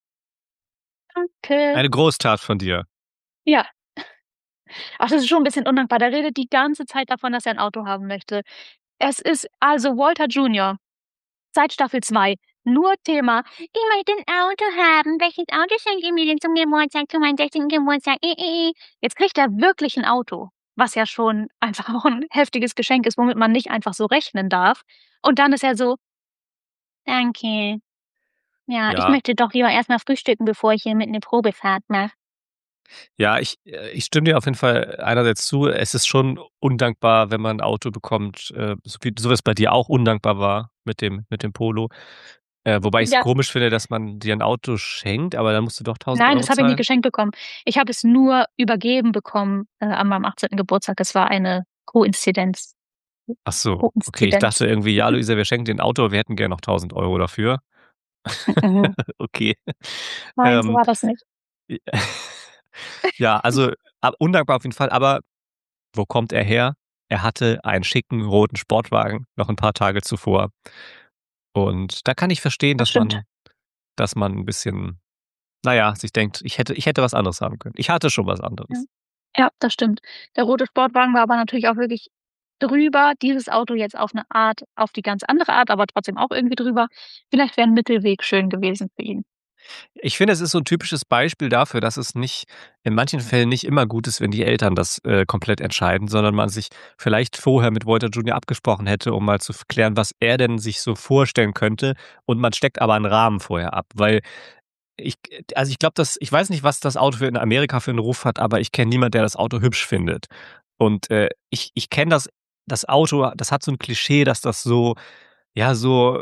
danke." Eine Großtat von dir. Ja. Ach, das ist schon 'n bisschen undankbar. Der redet die ganze Zeit davon, dass er 'n Auto haben möchte. Es ist also Walter Junior, seit Staffel 2 nur Thema: „Ich möchte 'n Auto haben. Welches Auto schenkt ihr mir denn zum Geburtstag, zu meinem 16. Geburtstag? Jetzt kriegt er wirklich 'n Auto, was ja schon einfach auch 'n heftiges Geschenk ist, womit man nicht einfach so rechnen darf. Und dann ist er so: „Danke. Ja, ich Ja, möchte doch lieber erst mal frühstücken, bevor ich hier mit 'ne Probefahrt mache." ja, ich stimme dir auf jeden Fall einerseits zu. Es ist schon undankbar, wenn man 'n Auto bekommt, so wie es bei dir auch undankbar war mit dem Polo. Wobei ich's Ja. komisch finde, dass man dir 'n Auto schenkt, aber dann musst du doch 1.000 Nein, Euro das habe ich nicht zahlen? geschenkt bekommen. Ich habe es nur übergeben bekommen, an meinem 18. Geburtstag. Es war eine Koinzidenz. Ach so, okay. Ich Koinzidenz. dachte irgendwie: „Ja, Luisa, wir schenken dir 'n Auto, wir hätten gern noch 1.000 Euro dafür.“ Mhm. Okay. Nein, so Ähm, war das nicht. j ja, also, undankbar auf jeden Fall, aber wo kommt er her? Er hatte einen schicken roten Sportwagen noch 'n paar Tage zuvor. Und da kann ich verstehen, Das stimmt. dass man 'n bisschen, na ja, sich denkt: „Ich hätte was anderes haben können. Ich hatte schon was Ja. anderes.“ Ja, das stimmt. Der rote Sportwagen war aber natürlich auch wirklich drüber. Dieses Auto jetzt auf 'ne Art auf die ganz andere Art, aber trotzdem auch irgendwie drüber. Vielleicht wäre 'n Mittelweg schön gewesen für ihn. Ich finde, es ist so 'n typisches Beispiel dafür, dass es nicht in manchen Fällen nicht immer gut ist, wenn die Eltern das, komplett entscheiden, sondern man sich vielleicht vorher mit Walter Junior abgesprochen hätte, um mal zu klären, was er denn sich so vorstellen könnte, und man steckt aber 'n Rahmen vorher ab. Weil ich glaube, ich weiß nicht, was das Auto für in Amerika für 'n Ruf hat, aber ich kenne niemand, der das Auto hübsch findet. Und, ich kenne das Auto, das hat so 'n Klischee, dass das so, ja, so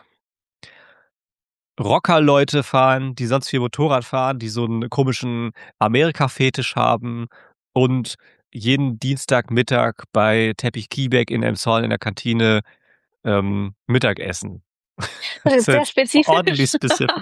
Rockerleute fahren, die sonst viel Motorrad fahren, die so 'n komischen Amerika-Fetisch haben und jeden Dienstagmittag bei Teppich Kiebeck in Elmshorn in der Kantine, Mittag essen. Das Das ist sehr ist ordentlich spezifisch. specific.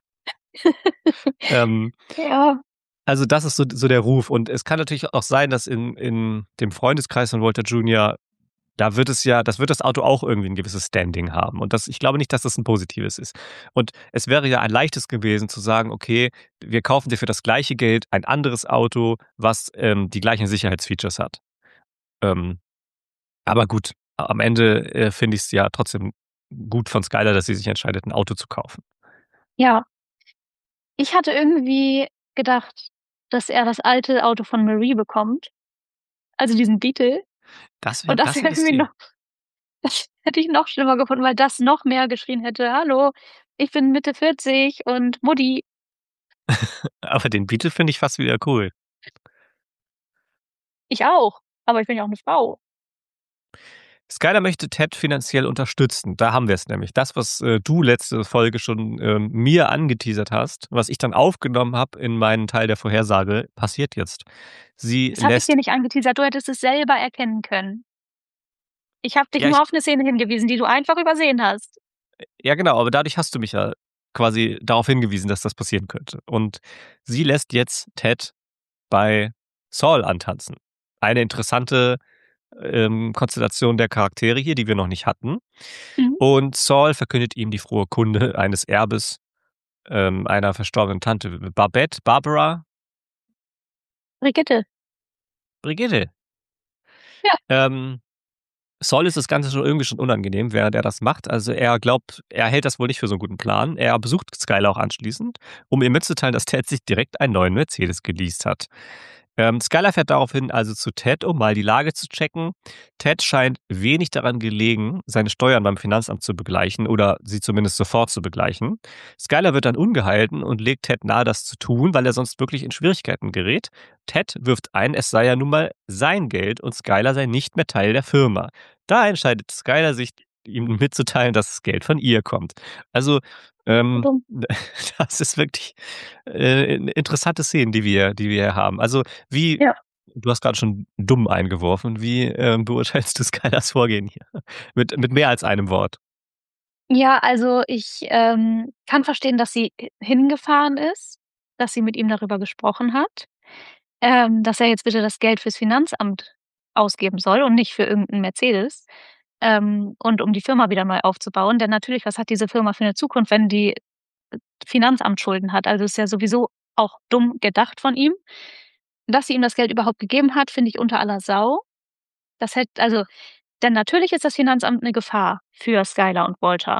Ähm, Ja. also das ist so der Ruf. Und es kann natürlich auch sein, dass in dem Freundeskreis von Walter Junior, das wird das Auto auch irgendwie 'n gewisses Standing haben. Und ich glaube nicht, dass das 'n positives ist. Und es wäre ja ein Leichtes gewesen zu sagen: „Okay, wir kaufen dir für das gleiche Geld ein anderes Auto, was, die gleichen Sicherheitsfeatures hat.“ Ähm, aber gut, am Ende, finde ich's ja trotzdem gut von Skylar, dass sie sich entscheidet, 'n Auto zu kaufen. Ja. Ich hatte irgendwie gedacht, dass er das alte Auto von Marie bekommt, also diesen Beetle. Das wäre 'n Und das wäre passendes irgendwie Tier. noch das hätte ich noch schlimmer gefunden, weil das noch mehr geschrien hätte: „Hallo, ich bin Mitte 40 und Mutti.“ Aber den Beetle finde ich fast wieder cool. Ich auch, aber ich bin ja auch 'ne Frau. Skylar möchte Ted finanziell unterstützen. Da haben wir es nämlich. Das, was, du letzte Folge schon, mir angeteasert hast, was ich dann aufgenommen habe in meinen Teil der Vorhersage, passiert jetzt. Sie Das habe ich dir lässt nicht angeteasert, du hättest es selber erkennen können. Ich habe dich ja, nur auf 'ne Szene hingewiesen, die du einfach übersehen hast. ja genau, aber dadurch hast du mich ja quasi darauf hingewiesen, dass das passieren könnte. Und sie lässt jetzt Ted bei Saul antanzen. Eine interessante, Konstellation der Charaktere hier, die wir noch nicht hatten. Mhm. Und Saul verkündet ihm die frohe Kunde eines Erbes, einer verstorbenen Tante, Barbara Brigitte. Brigitte. Ja. Ähm, Saul ist das Ganze schon irgendwie schon unangenehm, während er das macht. Also, er glaubt, er hält das wohl nicht für so 'n guten Plan. Er besucht Skylar auch anschließend, um ihr mitzuteilen, dass Ted sich direkt einen neuen Mercedes geleast hat. Skylar fährt daraufhin also zu Ted, um mal die Lage zu checken. Ted scheint wenig daran gelegen, seine Steuern beim Finanzamt zu begleichen oder sie zumindest sofort zu begleichen. Skylar wird dann ungehalten und legt Ted nahe, das zu tun, weil er sonst wirklich in Schwierigkeiten gerät. Ted wirft ein, es sei ja nun mal sein Geld und Skylar sei nicht mehr Teil der Firma. Da entscheidet Skylar sich, ihm mitzuteilen, dass das Geld von ihr kommt. Also, So dumm. das ist wirklich, interessante Szenen, die wir hier haben. Also, wie Ja. du hast grad schon dumm eingeworfen. Wie, beurteilst du Skylars Vorgehen hier? Mit mehr als einem Wort. Ja, also ich, kann verstehen, dass sie hingefahren ist, dass sie mit ihm darüber gesprochen hat, dass er jetzt bitte das Geld fürs Finanzamt ausgeben soll und nicht für irgend 'n Mercedes, und um die Firma wieder neu aufzubauen. Denn natürlich, was hat diese Firma für 'ne Zukunft, wenn die Finanzamtsschulden hat? Also, ist ja sowieso auch dumm gedacht von ihm. Dass sie ihm das Geld überhaupt gegeben hat, finde ich unter aller Sau. Das hätt also, denn natürlich ist das Finanzamt 'ne Gefahr für Skylar und Walter.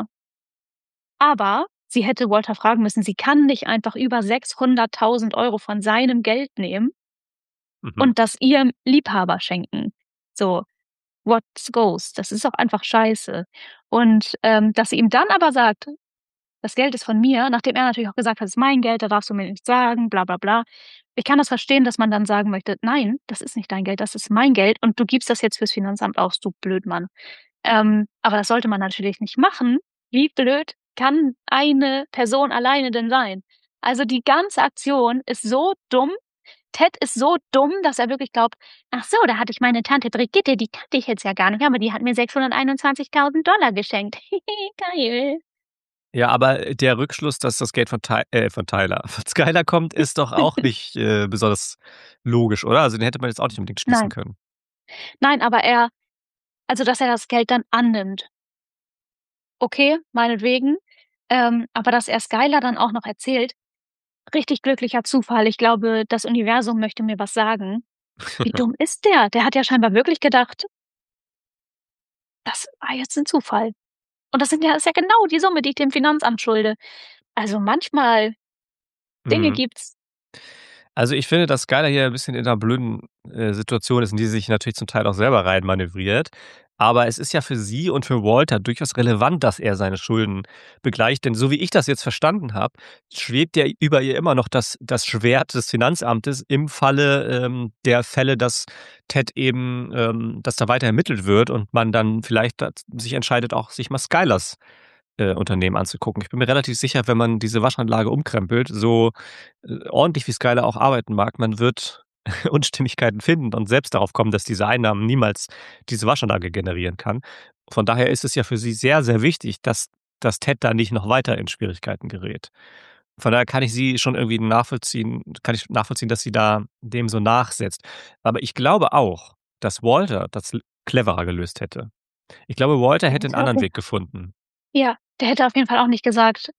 Aber sie hätte Walter fragen müssen, sie kann nicht einfach über 600.000 € von seinem Geld nehmen Mhm. und das ihrem Liebhaber schenken. So, what goes? Das ist doch einfach scheiße. Und, dass sie ihm dann aber sagt: „Das Geld ist von mir“, nachdem er natürlich auch gesagt hat: „Es ist mein Geld, da darfst du mir nichts sagen, bla bla bla.“ Ich kann das verstehen, dass man dann sagen möchte: „Nein, das ist nicht dein Geld, das ist mein Geld und du gibst das jetzt fürs Finanzamt aus, du Blödmann.“ Aber das sollte man natürlich nicht machen. Wie blöd kann eine Person alleine denn sein? Also die ganze Aktion ist so dumm. Ted ist so dumm, dass er wirklich glaubt, ach so, da hatte ich meine Tante Brigitte, die kannte ich jetzt ja gar nicht, aber die hat mir 621.000 $ geschenkt. Geil. Ja, aber der Rückschluss, dass das Geld von Tyler, von Skylar kommt, ist doch auch nicht besonders logisch, oder? Also den hätte man jetzt auch nicht unbedingt schließen Nein, können. nein, aber also dass er das Geld dann annimmt. Okay, meinetwegen. Aber dass er Skylar dann auch noch erzählt, richtig glücklicher Zufall. Ich glaube, das Universum möchte mir was sagen. Wie dumm ist der? Der hat ja scheinbar wirklich gedacht, das war jetzt ein Zufall. Und ist ja genau die Summe, die ich dem Finanzamt schulde. Also manchmal Dinge Mhm. gibt's. Also ich finde, dass Skylar hier ein bisschen in 'ner blöden Situation ist, in die sie sich natürlich zum Teil auch selber reinmanövriert. Aber es ist ja für sie und für Walter durchaus relevant, dass er seine Schulden begleicht. Denn so wie ich das jetzt verstanden habe, schwebt ja über ihr immer noch das Schwert des Finanzamtes im Falle der Fälle, dass Ted eben dass da weiter ermittelt wird und man dann vielleicht sich entscheidet, auch sich mal Skylars Unternehmen anzugucken. Ich bin mir relativ sicher, wenn man diese Waschanlage umkrempelt, so ordentlich wie Skylar auch arbeiten mag, man wird Unstimmigkeiten finden und selbst darauf kommen, dass diese Einnahmen niemals diese Waschanlage generieren kann. Von daher ist es ja für sie sehr, sehr wichtig, dass Ted da nicht noch weiter in Schwierigkeiten gerät. Von daher kann ich nachvollziehen, dass sie da dem so nachsetzt. Aber ich glaube auch, dass Walter das cleverer gelöst hätte. Ich glaube, Walter Der hätte einen hätte auf anderen jeden Weg gefunden. Ja, der hätte auf jeden Fall auch nicht gesagt,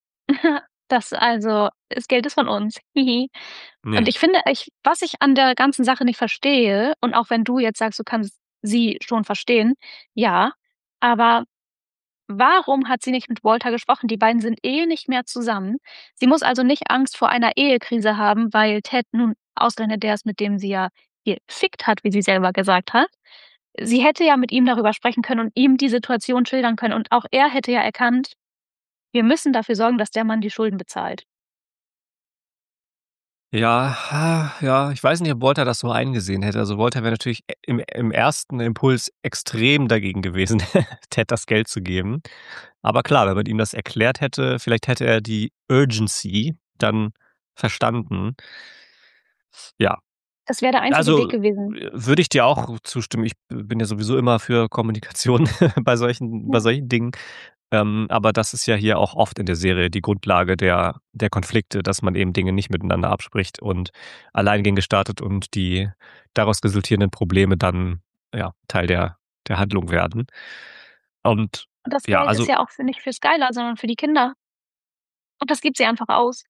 das Geld ist von uns. Hihi. Und Ne. ich finde, was ich an der ganzen Sache nicht verstehe, und auch wenn du jetzt sagst, du kannst sie schon verstehen, ja, aber warum hat sie nicht mit Walter gesprochen? Die beiden sind nicht mehr zusammen. Sie muss also nicht Angst vor einer Ehekrise haben, weil Ted nun ausgerechnet der ist, mit dem sie ja gefickt hat, wie sie selber gesagt hat. Sie hätte ja mit ihm darüber sprechen können und ihm die Situation schildern können und auch er hätte ja erkannt, wir müssen dafür sorgen, dass der Mann die Schulden bezahlt. Ja, ja, ich weiß nicht, ob Walter das so eingesehen hätte. Also, Walter wäre natürlich im ersten Impuls extrem dagegen gewesen, Ted das Geld zu geben. Aber klar, wenn man ihm das erklärt hätte, vielleicht hätte er die Urgency dann verstanden. Ja, Das wäre der einzige Weg also, gewesen. würde ich dir auch zustimmen. Ich bin ja sowieso immer für Kommunikation bei Ja. solchen Dingen. Aber das ist ja hier auch oft in der Serie die Grundlage der Konflikte, dass man eben Dinge nicht miteinander abspricht und Alleingänge startet und die daraus resultierenden Probleme dann, ja, Teil der Handlung werden. Und Und das ja, Geld ist also ja auch für nicht für Skylar, sondern für die Kinder. Und das gibt sie einfach aus.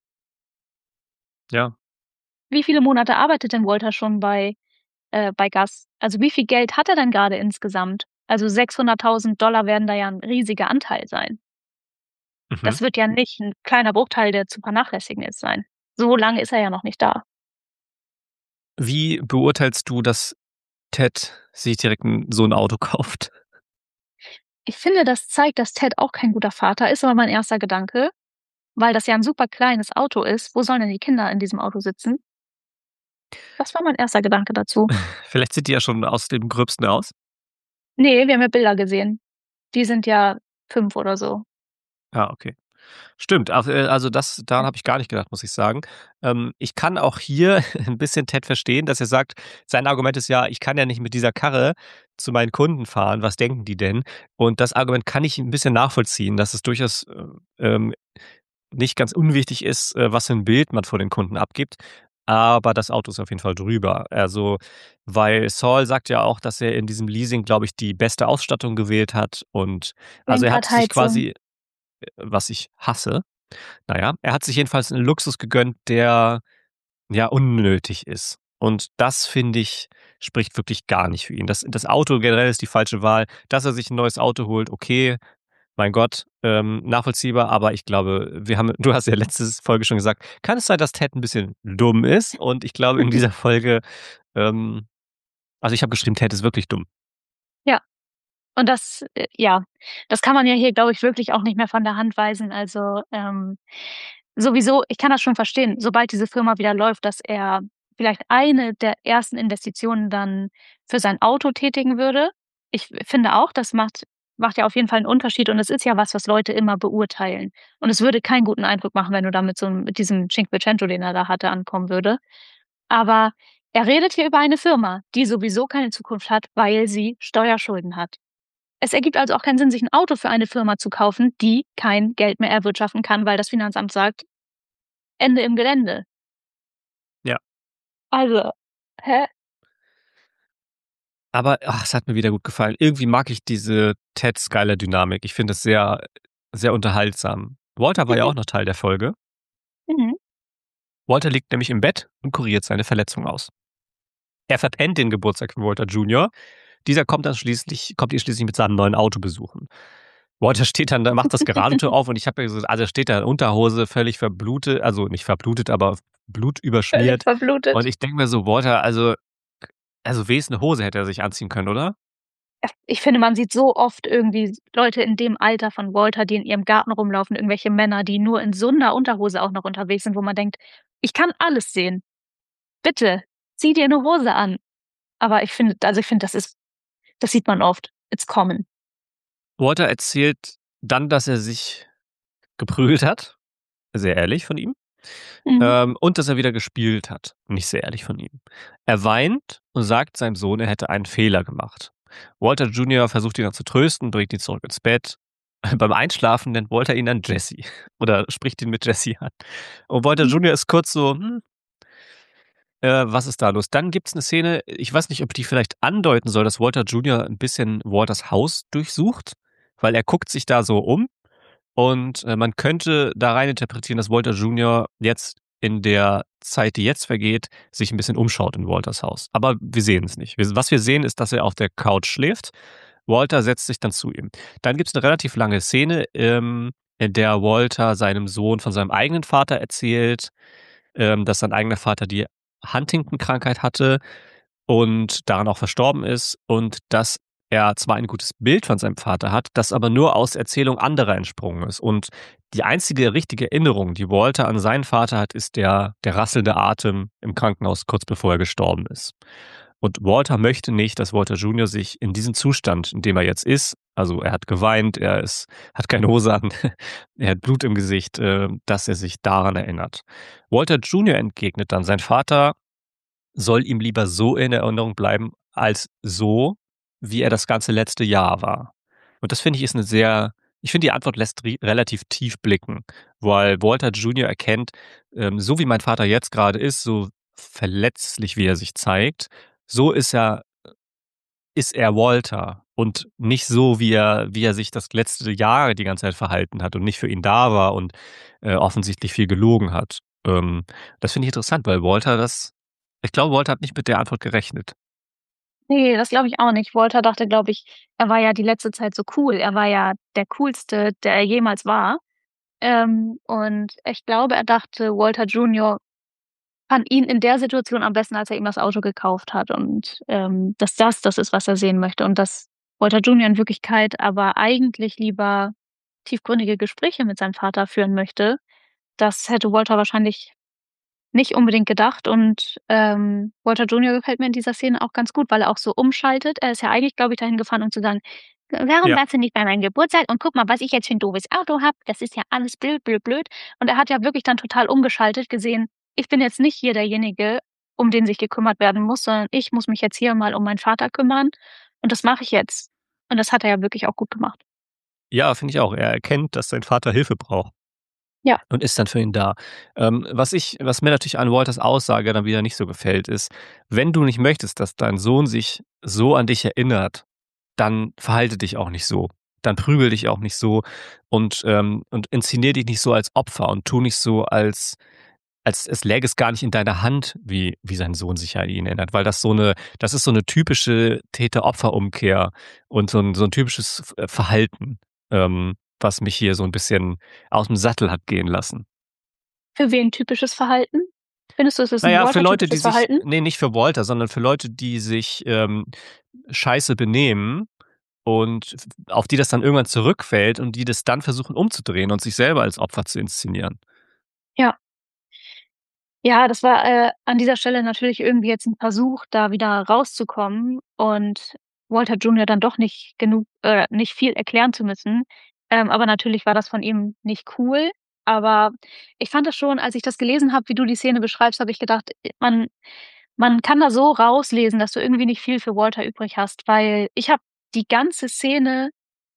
ja. Wie viele Monate arbeitet denn Walter schon bei Gus? Also, wie viel Geld hat er denn grade insgesamt? Also, 600.000 $ werden da ja 'n riesiger Anteil sein. Mhm. Das wird ja nicht 'n kleiner Bruchteil, der zu vernachlässigen ist sein. So lange ist er ja noch nicht da. Wie beurteilst du, dass Ted sich direkt so 'n Auto kauft? Ich finde, das zeigt, dass Ted auch kein guter Vater ist, war mein erster Gedanke, weil das ja 'n super kleines Auto ist. Wo sollen denn die Kinder in diesem Auto sitzen? Das war mein erster Gedanke dazu. Vielleicht sind die ja schon aus dem Gröbsten raus? Ne, wir haben ja Bilder gesehen. Die sind ja 5 oder so. Ah, okay. Stimmt, also das daran habe ich gar nicht gedacht, muss ich sagen. Ich kann auch hier 'n bisschen Ted verstehen, dass er sagt sein Argument ist ja: „Ich kann ja nicht mit dieser Karre zu meinen Kunden fahren. Was denken die denn?“ Und das Argument kann ich 'n bisschen nachvollziehen, dass es durchaus, nicht ganz unwichtig ist, was für 'n Bild man vor den Kunden abgibt. Aber das Auto ist auf jeden Fall drüber. Also, weil Saul sagt ja auch, dass er in diesem Leasing, glaube ich, die beste Ausstattung gewählt hat und also, er hat sich Lenkradheizung. quasi was ich hasse. Na ja, er hat sich jedenfalls 'n Luxus gegönnt, der, ja, unnötig ist. Und das, finde ich, spricht wirklich gar nicht für ihn. Das Auto generell ist die falsche Wahl. Dass er sich 'n neues Auto holt, okay, mein Gott, nachvollziehbar, aber ich glaube, du hast ja letzte Folge schon gesagt, kann es sein, dass Ted 'n bisschen dumm ist? Und ich glaube, in dieser Folge, ähm also, ich habe geschrieben, Ted ist wirklich dumm. Ja, und ja, das kann man ja hier, glaube ich, wirklich auch nicht mehr von der Hand weisen. Also, sowieso ich kann das schon verstehen, sobald diese Firma wieder läuft, dass er vielleicht eine der ersten Investitionen dann für sein Auto tätigen würde. Ich finde auch, das macht macht ja auf jeden Fall einen Unterschied und es ist ja was Leute immer beurteilen. Und es würde keinen guten Eindruck machen, wenn du da mit diesem Cinquecento, den er da hatte, ankommen würde. Aber er redet hier über eine Firma, die sowieso keine Zukunft hat, weil sie Steuerschulden hat. Es ergibt also auch keinen Sinn, sich ein Auto für eine Firma zu kaufen, die kein Geld mehr erwirtschaften kann, weil das Finanzamt sagt: „Ende im Gelände." Ja. Also, hä? Aber, es hat mir wieder gut gefallen. Irgendwie mag ich diese Ted-Skyler-Dynamik. Ich finde es sehr, sehr unterhaltsam. Walter war ja auch noch Teil der Folge. Mhm. Walter liegt nämlich im Bett und kuriert seine Verletzung aus. Er verpennt den Geburtstag von Walter Junior. Dieser kommt ihn schließlich mit seinem neuen Auto besuchen. Walter steht dann da, macht das Garagentor auf und ich habe ja so, also steht da in Unterhose, völlig verblutet, also nicht verblutet, aber Völlig blutüberschmiert. Und verblutet. ich denke mir so, Walter, also wenigstens eine Hose hätte er sich anziehen können, oder? Ich finde, man sieht so oft irgendwie Leute in dem Alter von Walter, die in ihrem Garten rumlaufen, irgendwelche Männer, die nur in so 'ner Unterhose auch noch unterwegs sind, wo man denkt: „Ich kann alles sehen. Bitte, zieh dir 'ne Hose an." Aber ich finde, das sieht man oft. It's common. Walter erzählt dann, dass er sich geprügelt hat. Sehr ehrlich von ihm. Mhm. Und dass er wieder gespielt hat. Nicht sehr ehrlich von ihm. Er weint und sagt seinem Sohn, er hätte einen Fehler gemacht. Walter Junior versucht ihn dann zu trösten, bringt ihn zurück ins Bett. Beim Einschlafen nennt Walter ihn dann Jesse oder spricht ihn mit Jesse an. Und Walter Mhm. Junior ist kurz so, was ist da los? Dann gibt's eine Szene, ich weiß nicht, ob die vielleicht andeuten soll, dass Walter Junior ein bisschen Walters Haus durchsucht, weil er guckt sich da so um und, man könnte da rein interpretieren, dass Walter Junior jetzt in der Zeit, die jetzt vergeht, sich ein bisschen umschaut in Walters Haus. Aber wir sehen es nicht. Was wir sehen, ist, dass er auf der Couch schläft. Walter setzt sich dann zu ihm. Dann gibt's eine relativ lange Szene, in der Walter seinem Sohn von seinem eigenen Vater erzählt, dass sein eigener Vater die Huntington-Krankheit hatte und daran auch verstorben ist und dass er zwar ein gutes Bild von seinem Vater hat, das aber nur aus Erzählung anderer entsprungen ist. Und die einzige richtige Erinnerung, die Walter an seinen Vater hat, ist der rasselnde Atem im Krankenhaus kurz bevor er gestorben ist. Und Walter möchte nicht, dass Walter Junior sich in diesem Zustand, in dem er jetzt ist, also er hat geweint, hat keine Hose an, er hat Blut im Gesicht, dass er sich daran erinnert. Walter Junior entgegnet dann, sein Vater soll ihm lieber so in Erinnerung bleiben, als so, wie er das ganze letzte Jahr war. Und das finde ich ist eine sehr ich finde, die Antwort lässt relativ tief blicken, weil Walter Junior erkennt, so wie mein Vater jetzt gerade ist, so verletzlich, wie er sich zeigt, so ist er Walter und nicht so, wie er sich das letzte Jahr die ganze Zeit verhalten hat und nicht für ihn da war und, offensichtlich viel gelogen hat. Das finde ich interessant, weil ich glaube, Walter hat nicht mit der Antwort gerechnet. Ne, das glaube ich auch nicht. Walter dachte, glaube ich, er war ja die letzte Zeit so cool. Er war ja der Coolste, der er jemals war. Und ich glaube, er dachte, Walter Junior fand ihn in der Situation am besten, als er ihm das Auto gekauft hat und, dass das ist, was er sehen möchte und dass Walter Junior in Wirklichkeit aber eigentlich lieber tiefgründige Gespräche mit seinem Vater führen möchte. Das hätte Walter wahrscheinlich nicht unbedingt gedacht und, Walter Junior gefällt mir in dieser Szene auch ganz gut, weil er auch so umschaltet. Er ist ja eigentlich, glaube ich, dahin gefahren, um zu sagen: „Warum Ja. warst du nicht bei meinem Geburtstag und guck mal, was ich jetzt für 'n doofes Auto habe. Das ist ja alles blöd, blöd, blöd." Und er hat ja wirklich dann total umgeschaltet, gesehen: „Ich bin jetzt nicht hier derjenige, um den sich gekümmert werden muss, sondern ich muss mich jetzt hier mal um meinen Vater kümmern und das mache ich jetzt." Und das hat er ja wirklich auch gut gemacht. Ja, finde ich auch. Er erkennt, dass sein Vater Hilfe braucht Ja. und ist dann für ihn da. Was mir natürlich an Walters Aussage dann wieder nicht so gefällt, ist: „Wenn du nicht möchtest, dass dein Sohn sich so an dich erinnert, dann verhalte dich auch nicht so. Dann prügel dich auch nicht so und inszeniere dich nicht so als Opfer und tu nicht so, als es läge es gar nicht in deiner Hand, wie sein Sohn sich an ihn erinnert, weil das ist so eine typische Täter-Opfer-Umkehr und so ein typisches Verhalten, was mich hier so ein bisschen aus dem Sattel hat gehen lassen. Für wen typisches Verhalten? Findest du, es ist Na 'n ja, für Leute, die Walter-typisches sich Verhalten? ne, nicht für Walter, sondern für Leute, die sich, scheiße benehmen und auf die das dann irgendwann zurückfällt und die das dann versuchen umzudrehen und sich selber als Opfer zu inszenieren. Ja. Ja, das war, an dieser Stelle natürlich irgendwie jetzt 'n Versuch, da wieder rauszukommen und Walter Junior dann doch nicht viel erklären zu müssen. Aber natürlich war das von ihm nicht cool. Aber ich fand das schon, als ich das gelesen habe, wie du die Szene beschreibst, habe ich gedacht, man kann da so rauslesen, dass du irgendwie nicht viel für Walter übrig hast, weil ich habe die ganze Szene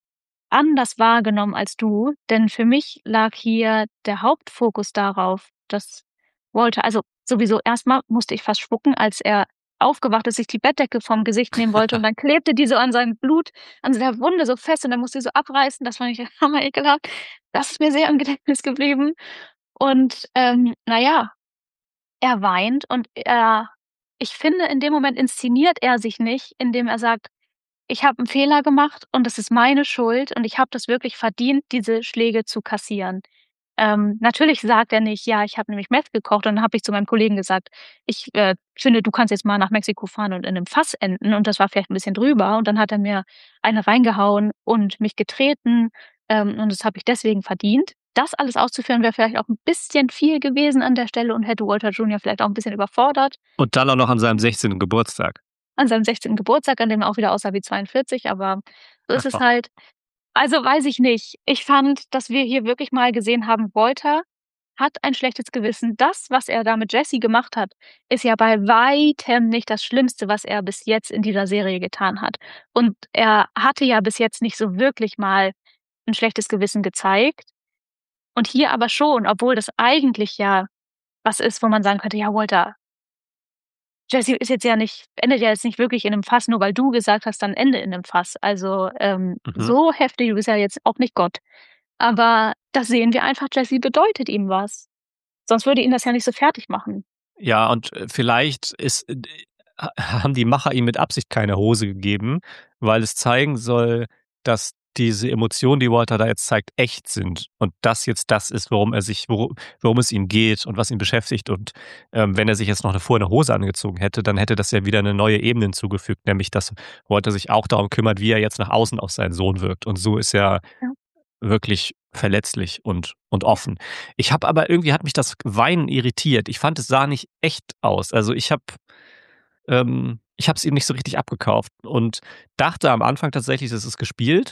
anders wahrgenommen als du, denn für mich lag hier der Hauptfokus darauf, dass Walter, also sowieso erstmal musste ich fast spucken, als er aufgewacht ist, sich die Bettdecke vom Gesicht nehmen wollte und dann klebte die so an seinem Blut, an der Wunde so fest und dann musste sie so abreißen. Das fand ich hammer ekelhaft. Das ist mir sehr im Gedächtnis geblieben. Und na ja, er weint und ich finde, in dem Moment inszeniert er sich nicht, indem er sagt: „Ich habe 'n Fehler gemacht und das ist meine Schuld und ich habe das wirklich verdient, diese Schläge zu kassieren.“ Natürlich sagt er nicht: „Ja, ich habe nämlich Meth gekocht und dann habe ich zu meinem Kollegen gesagt: ‚Ich, finde, du kannst jetzt mal nach Mexiko fahren und in 'nem Fass enden.‘ Und das war vielleicht 'n bisschen drüber und dann hat er mir eine reingehauen und mich getreten, und das habe ich deswegen verdient.“ Das alles auszuführen, wäre vielleicht auch 'n bisschen viel gewesen an der Stelle und hätte Walter Junior vielleicht auch 'n bisschen überfordert. Und dann auch noch an seinem 16. Geburtstag. An seinem 16. Geburtstag, an dem er auch wieder aussah wie 42, aber so ist es halt. Also, weiß ich nicht. Ich fand, dass wir hier wirklich mal gesehen haben, Walter hat ein schlechtes Gewissen. Das, was er da mit Jessie gemacht hat, ist ja bei weitem nicht das Schlimmste, was er bis jetzt in dieser Serie getan hat. Und er hatte ja bis jetzt nicht so wirklich mal 'n schlechtes Gewissen gezeigt und hier aber schon, obwohl das eigentlich ja was ist, wo man sagen könnte: „Ja, Walter, Jessie ist jetzt ja nicht endet ja jetzt nicht wirklich in 'nem Fass, nur weil du gesagt hast, dann ende in 'nem Fass. Also, Mhm. so heftig, du bist ja jetzt auch nicht Gott. Aber da sehen wir einfach, Jessie bedeutet ihm was. Sonst würde ihn das ja nicht so fertig machen. Ja, und, vielleicht ist ha haben die Macher ihm mit Absicht keine Hose gegeben, weil es zeigen soll, dass diese Emotionen, die Walter da jetzt zeigt, echt sind und das jetzt das ist, worum es ihm geht und was ihn beschäftigt. Und, wenn er sich jetzt noch vorher 'ne Hose angezogen hätte, dann hätte das ja wieder 'ne neue Ebene hinzugefügt, nämlich dass Walter sich auch darum kümmert, wie er jetzt nach außen auf seinen Sohn wirkt. Und so ist er Ja, wirklich verletzlich und offen. Ich habe aber irgendwie hat mich das Weinen irritiert. Ich fand, es sah nicht echt aus. Also, ich habe es ihm nicht so richtig abgekauft und dachte am Anfang tatsächlich, das ist gespielt,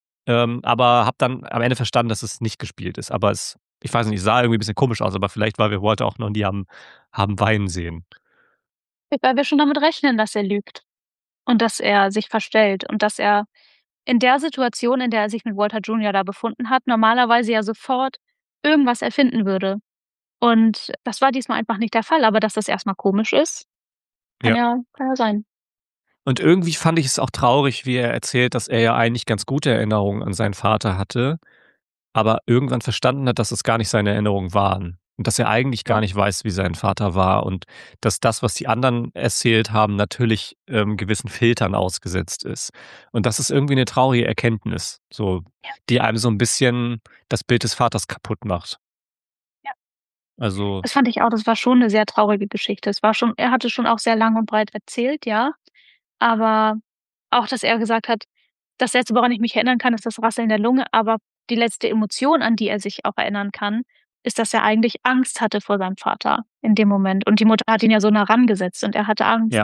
aber habe dann am Ende verstanden, dass es nicht gespielt ist. Aber ich weiß nicht, es sah irgendwie 'n bisschen komisch aus, aber vielleicht, weil wir Walter auch noch nie haben weinen sehen. weil wir schon damit rechnen, dass er lügt und dass er sich verstellt und dass er in der Situation, in der er sich mit Walter Junior da befunden hat, normalerweise ja sofort irgendwas erfinden würde. Und das war diesmal einfach nicht der Fall, aber dass das erst mal komisch ist, Ja. kann ja sein. Und irgendwie fand ich es auch traurig, wie er erzählt, dass er ja eigentlich ganz gute Erinnerungen an seinen Vater hatte, aber irgendwann verstanden hat, dass es gar nicht seine Erinnerungen waren und dass er eigentlich gar Ja, nicht weiß, wie sein Vater war und dass das, was die anderen erzählt haben, natürlich, gewissen Filtern ausgesetzt ist. Und das ist irgendwie 'ne traurige Erkenntnis, so, ja, die einem so 'n bisschen das Bild des Vaters kaputt macht. ja. Also, Das fand ich auch, das war schon 'ne sehr traurige Geschichte. Es war schon, er hatte schon auch sehr lang und breit erzählt, ja, aber auch, dass er gesagt hat: „Das Letzte, woran ich mich erinnern kann, ist das Rasseln der Lunge“, aber die letzte Emotion, an die er sich auch erinnern kann, ist, dass er eigentlich Angst hatte vor seinem Vater in dem Moment und die Mutter hat ihn ja so nah rangesetzt und er hatte Angst. ja.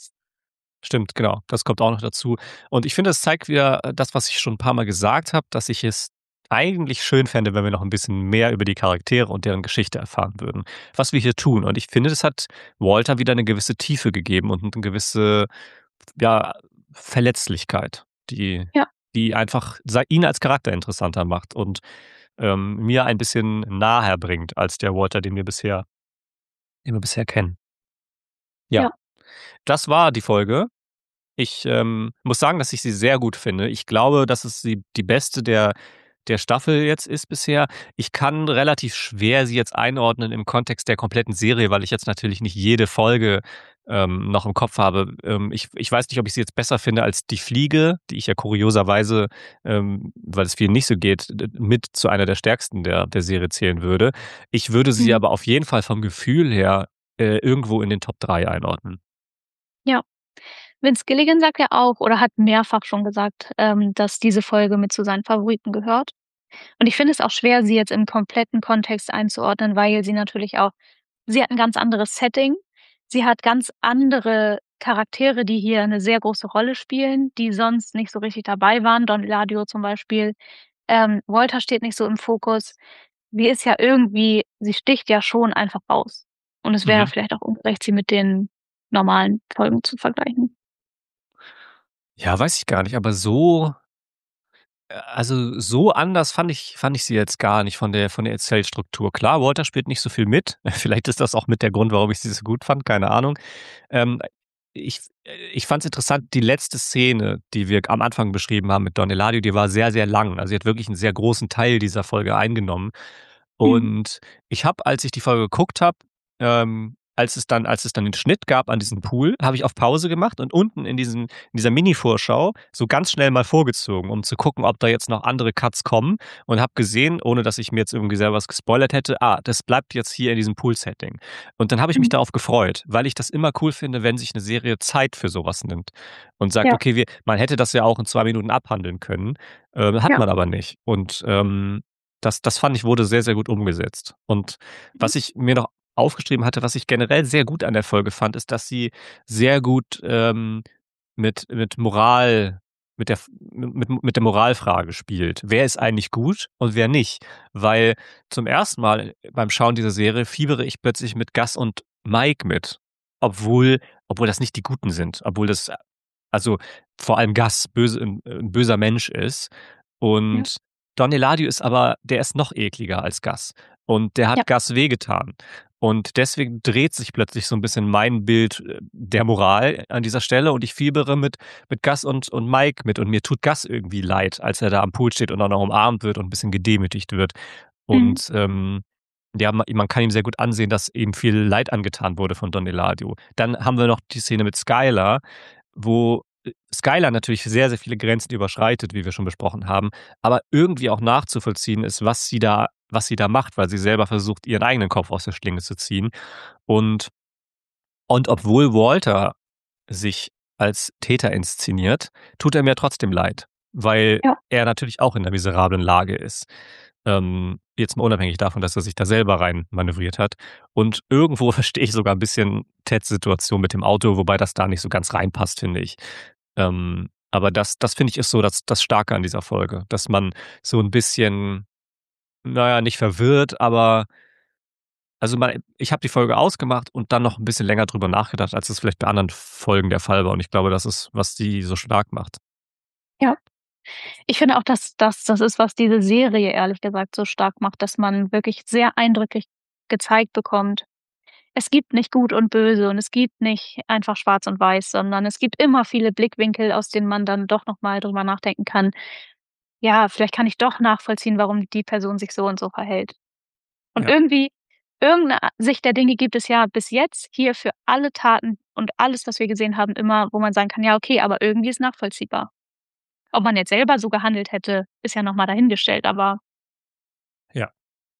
Stimmt, genau. Das kommt auch noch dazu. Und ich finde, es zeigt wieder das, was ich schon 'n paarmal gesagt habe, dass ich es eigentlich schön fände, wenn wir noch 'n bisschen mehr über die Charaktere und deren Geschichte erfahren würden, was wir hier tun. Und ich finde, das hat Walter wieder 'ne gewisse Tiefe gegeben und 'ne gewisse, ja, Verletzlichkeit, Ja, die einfach ihn als Charakter interessanter macht und, mir ein bisschen naher bringt als der Walter, den wir bisher kennen. Ja, ja, das war die Folge. Ich, muss sagen, dass ich sie sehr gut finde. Ich glaube, dass es die beste der Staffel jetzt ist bisher. Ich kann relativ schwer sie jetzt einordnen im Kontext der kompletten Serie, weil ich jetzt natürlich nicht jede Folge, noch im Kopf habe. Ich weiß nicht, ob ich sie jetzt besser finde als Die Fliege, die ich ja kurioserweise, weil es vielen nicht so geht, mit zu einer der stärksten der Serie zählen würde. Ich würde sie mhm, aber auf jeden Fall vom Gefühl her, irgendwo in den Top 3 einordnen. ja. Vince Gilligan sagt ja auch oder hat mehrfach schon gesagt, dass diese Folge mit zu seinen Favoriten gehört. Und ich finde es auch schwer, sie jetzt im kompletten Kontext einzuordnen, weil sie natürlich auch, sie hat 'n ganz anderes Setting. Sie hat ganz andere Charaktere, die hier 'ne sehr große Rolle spielen, die sonst nicht so richtig dabei waren. Don Eladio zum Beispiel. Walter steht nicht so im Fokus. Sie ist ja irgendwie sie sticht ja schon einfach raus. Und es wäre Mhm. vielleicht auch ungerecht, sie mit den normalen Folgen zu vergleichen. Ja, weiß ich gar nicht, aber so also, so anders fand ich sie jetzt gar nicht von der Erzählstruktur. Klar, Walter spielt nicht so viel mit. Vielleicht ist das auch mit der Grund, warum ich sie so gut fand, keine Ahnung. Ähm, ich fand es interessant, die letzte Szene, die wir am Anfang beschrieben haben mit Don Eladio, die war sehr, sehr lang. Also, sie hat wirklich 'n sehr großen Teil dieser Folge eingenommen. Mhm. Und ich habe, als ich die Folge geguckt habe, als es dann den Schnitt gab an diesem Pool, habe ich auf Pause gemacht und unten in dieser Mini-Vorschau so ganz schnell mal vorgezogen, um zu gucken, ob da jetzt noch andere Cuts kommen und habe gesehen, ohne dass ich mir jetzt irgendwie selber was gespoilert hätte, das bleibt jetzt hier in diesem Pool-Setting. Und dann habe ich mich Mhm. darauf gefreut, weil ich das immer cool finde, wenn sich 'ne Serie Zeit für so was nimmt und sagt: Ja, „Okay, man hätte das ja auch in 2 Minuten abhandeln können“, hat ja. man aber nicht. Und, das fand ich, wurde sehr, sehr gut umgesetzt. Und Mhm. was ich mir noch aufgeschrieben hatte, was ich generell sehr gut an der Folge fand, ist, dass sie sehr gut, mit Moral mit der Moralfrage spielt. Wer ist eigentlich gut und wer nicht? Weil zum ersten Mal beim Schauen dieser Serie fiebere ich plötzlich mit Gus und Mike mit, obwohl das nicht die Guten sind, obwohl das also, vor allem Gus 'n böser Mensch ist. Ja, Und Don Eladio ist aber der ist noch ekliger als Gus. Und der ja. hat Gus wehgetan. Und deswegen dreht sich plötzlich so 'n bisschen mein Bild, der Moral an dieser Stelle und ich fiebere mit Gus und Mike mit und mir tut Gus irgendwie leid, als er da am Pool steht und auch noch umarmt wird und 'n bisschen gedemütigt wird. Mhm. Und, ja, man kann ihm sehr gut ansehen, dass ihm viel Leid angetan wurde von Don Eladio. Dann haben wir noch die Szene mit Skyler, wo, Skyler natürlich sehr, sehr viele Grenzen überschreitet, wie wir schon besprochen haben, aber irgendwie auch nachzuvollziehen ist, was sie da macht, weil sie selber versucht, ihren eigenen Kopf aus der Schlinge zu ziehen. Und obwohl Walter sich als Täter inszeniert, tut er mir trotzdem leid, weil Ja. er natürlich auch in 'ner miserablen Lage ist. Jetzt mal unabhängig davon, dass er sich da selber rein manövriert hat. Und irgendwo verstehe ich sogar 'n bisschen Teds Situation mit dem Auto, wobei das da nicht so ganz reinpasst, finde ich. Aber das finde ich, ist so das Starke an dieser Folge, dass man so 'n bisschen, na ja, nicht verwirrt, aber also, ich habe die Folge ausgemacht und dann noch 'n bisschen länger drüber nachgedacht, als es vielleicht bei anderen Folgen der Fall war. Und ich glaube, das ist, was die so stark macht. Ja. Ich finde auch, dass das ist, was diese Serie ehrlich gesagt so stark macht, dass man wirklich sehr eindrücklich gezeigt bekommt: Es gibt nicht Gut und Böse und es gibt nicht einfach Schwarz und Weiß, sondern es gibt immer viele Blickwinkel, aus denen man dann doch noch mal drüber nachdenken kann: „Ja, vielleicht kann ich doch nachvollziehen, warum die Person sich so und so verhält.“ Und Ja, irgendwie irgend 'ne Sicht der Dinge gibt es ja bis jetzt hier für alle Taten und alles, was wir gesehen haben, immer, wo man sagen kann: „Ja, okay, aber irgendwie ist nachvollziehbar.“ Ob man jetzt selber so gehandelt hätte, ist ja noch mal dahingestellt, aber ja.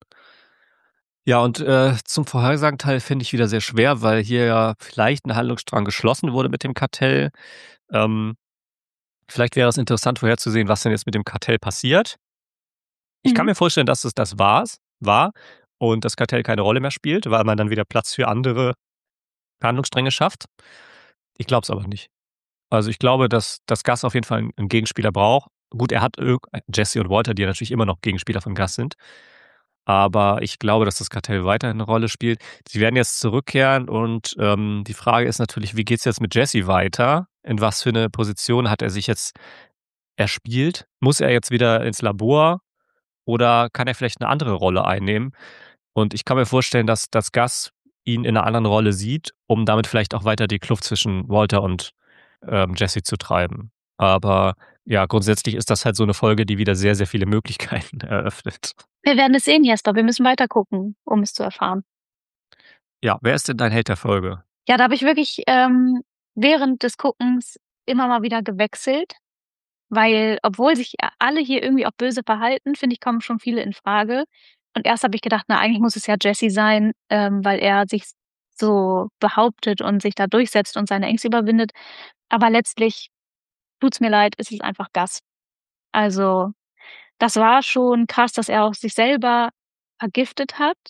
Ja, und, zum Vorhersagenteil finde ich wieder sehr schwer, weil hier ja vielleicht 'n Handlungsstrang geschlossen wurde mit dem Kartell. Ähm, vielleicht wäre es interessant vorherzusehen, was denn jetzt mit dem Kartell passiert. Ich kann mhm, mir vorstellen, dass es das war und das Kartell keine Rolle mehr spielt, weil man dann wieder Platz für andere Handlungsstränge schafft. Ich glaube es aber nicht. Also, ich glaube, dass Gus auf jeden Fall 'n Gegenspieler braucht. Gut, er hat Jesse und Walter, die ja natürlich immer noch Gegenspieler von Gus sind. Aber ich glaube, dass das Kartell weiterhin 'ne Rolle spielt. Sie werden jetzt zurückkehren und, die Frage ist natürlich, wie geht's jetzt mit Jesse weiter? In was für 'ne Position hat er sich jetzt erspielt? Muss er jetzt wieder ins Labor oder kann er vielleicht 'ne andere Rolle einnehmen? Und ich kann mir vorstellen, dass Gus ihn in 'ner anderen Rolle sieht, um damit vielleicht auch weiter die Kluft zwischen Walter und, Jesse zu treiben. Aber ja, grundsätzlich ist das halt so 'ne Folge, die wieder sehr, sehr viele Möglichkeiten eröffnet. wir werden es sehen, Jesper. Wir müssen weiter gucken, um es zu erfahren. Ja, wer ist denn dein Held der Folge? Ja, da habe ich wirklich, während des Guckens immer mal wieder gewechselt, weil obwohl sich alle hier irgendwie auch böse verhalten, finde ich, kommen schon viele infrage. Und erst habe ich gedacht: „Na, eigentlich muss es ja Jesse sein, weil er sich so behauptet und sich da durchsetzt und seine Ängste überwindet.“ Aber letztlich tut's mir leid, es ist einfach Gus. Also, das war schon krass, dass er auch sich selber vergiftet hat.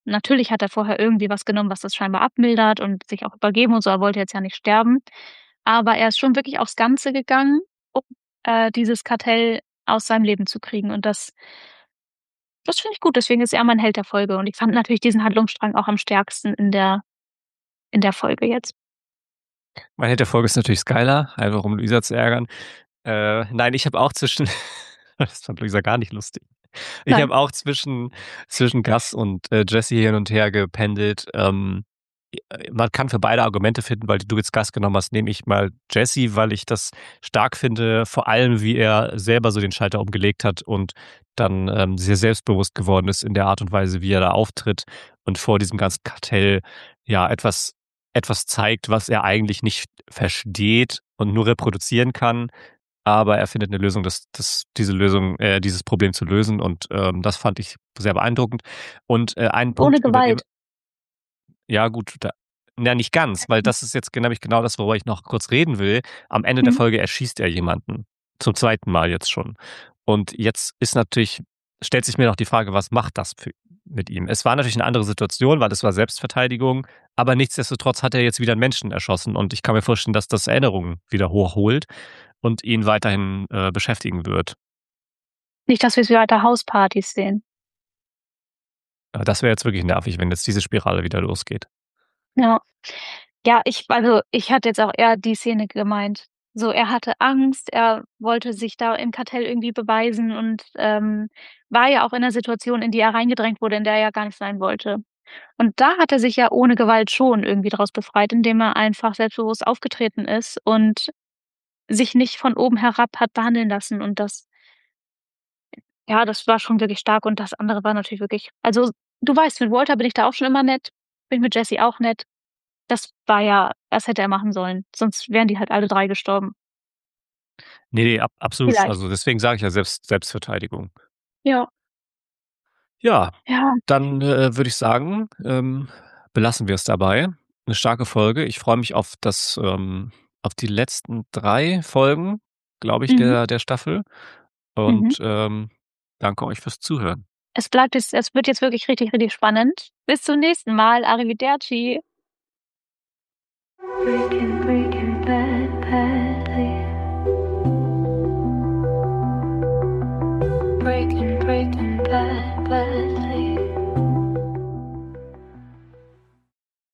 natürlich hat er vorher irgendwie was genommen, was das scheinbar abmildert und sich auch übergeben und so. Er wollte jetzt ja nicht sterben. Aber er ist schon wirklich aufs Ganze gegangen, um dieses Kartell aus seinem Leben zu kriegen. Und das finde ich gut. Deswegen ist er mein Held der Folge. Und ich fand natürlich diesen Handlungsstrang auch am stärksten in der Folge jetzt. Mein Held der Folge ist natürlich Skylar, einfach um Luisa zu ärgern. Nein, ich habe auch zwischen das fand Luisa gar nicht lustig. Ich Nein. habe auch zwischen Gus und Jesse hin und her gependelt. Man kann für beide Argumente finden, weil du jetzt Gus genommen hast, nehme ich mal Jesse, weil ich das stark finde, vor allem wie er selber so den Schalter umgelegt hat und dann sehr selbstbewusst geworden ist in der Art und Weise, wie er da auftritt und vor diesem ganzen Kartell ja etwas zeigt, was er eigentlich nicht versteht und nur reproduzieren kann. Aber er findet eine Lösung, dieses Problem zu lösen und das fand ich sehr beeindruckend. Und ein Ohne Punkt, über den Gewalt. ja gut, nicht ganz, weil das ist jetzt nämlich genau das, worüber ich noch kurz reden will. Am Ende der Mhm. Folge erschießt er jemanden. Zum zweiten Mal jetzt schon. Und jetzt stellt sich mir noch die Frage, was macht das mit ihm? Es war natürlich eine andere Situation, weil es war Selbstverteidigung, aber nichtsdestotrotz hat er jetzt wieder einen Menschen erschossen und ich kann mir vorstellen, dass das Erinnerungen wieder hochholt und ihn weiterhin beschäftigen wird. Nicht, dass wir es wie weiter Hauspartys sehen. Das wäre jetzt wirklich nervig, wenn jetzt diese Spirale wieder losgeht. Ja. Ja, ich hatte jetzt auch eher die Szene gemeint. So, er hatte Angst, er wollte sich da im Kartell irgendwie beweisen und, war ja auch in 'ner Situation, in die er reingedrängt wurde, in der er ja gar nicht sein wollte. Und da hat er sich ja ohne Gewalt schon irgendwie draus befreit, indem er einfach selbstbewusst aufgetreten ist und sich nicht von oben herab hat behandeln lassen. Und das war schon wirklich stark und das andere war natürlich wirklich, also, du weißt, mit Walter bin ich da auch schon immer nett, bin mit Jesse auch nett. Das hätte er machen sollen, sonst wären die halt alle 3 gestorben. Ne, absolut. Vielleicht. Also, deswegen sage ich ja Selbstverteidigung. Ja, Ja, ja. dann würde ich sagen, belassen wir es dabei. Eine starke Folge. Ich freue mich auf die letzten 3 Folgen, glaube ich, Mhm, der Staffel mhm. und danke euch fürs Zuhören. Es wird jetzt wirklich richtig, richtig spannend. Bis zum nächsten Mal. Arrivederci. Breaking bad, badly. Breaking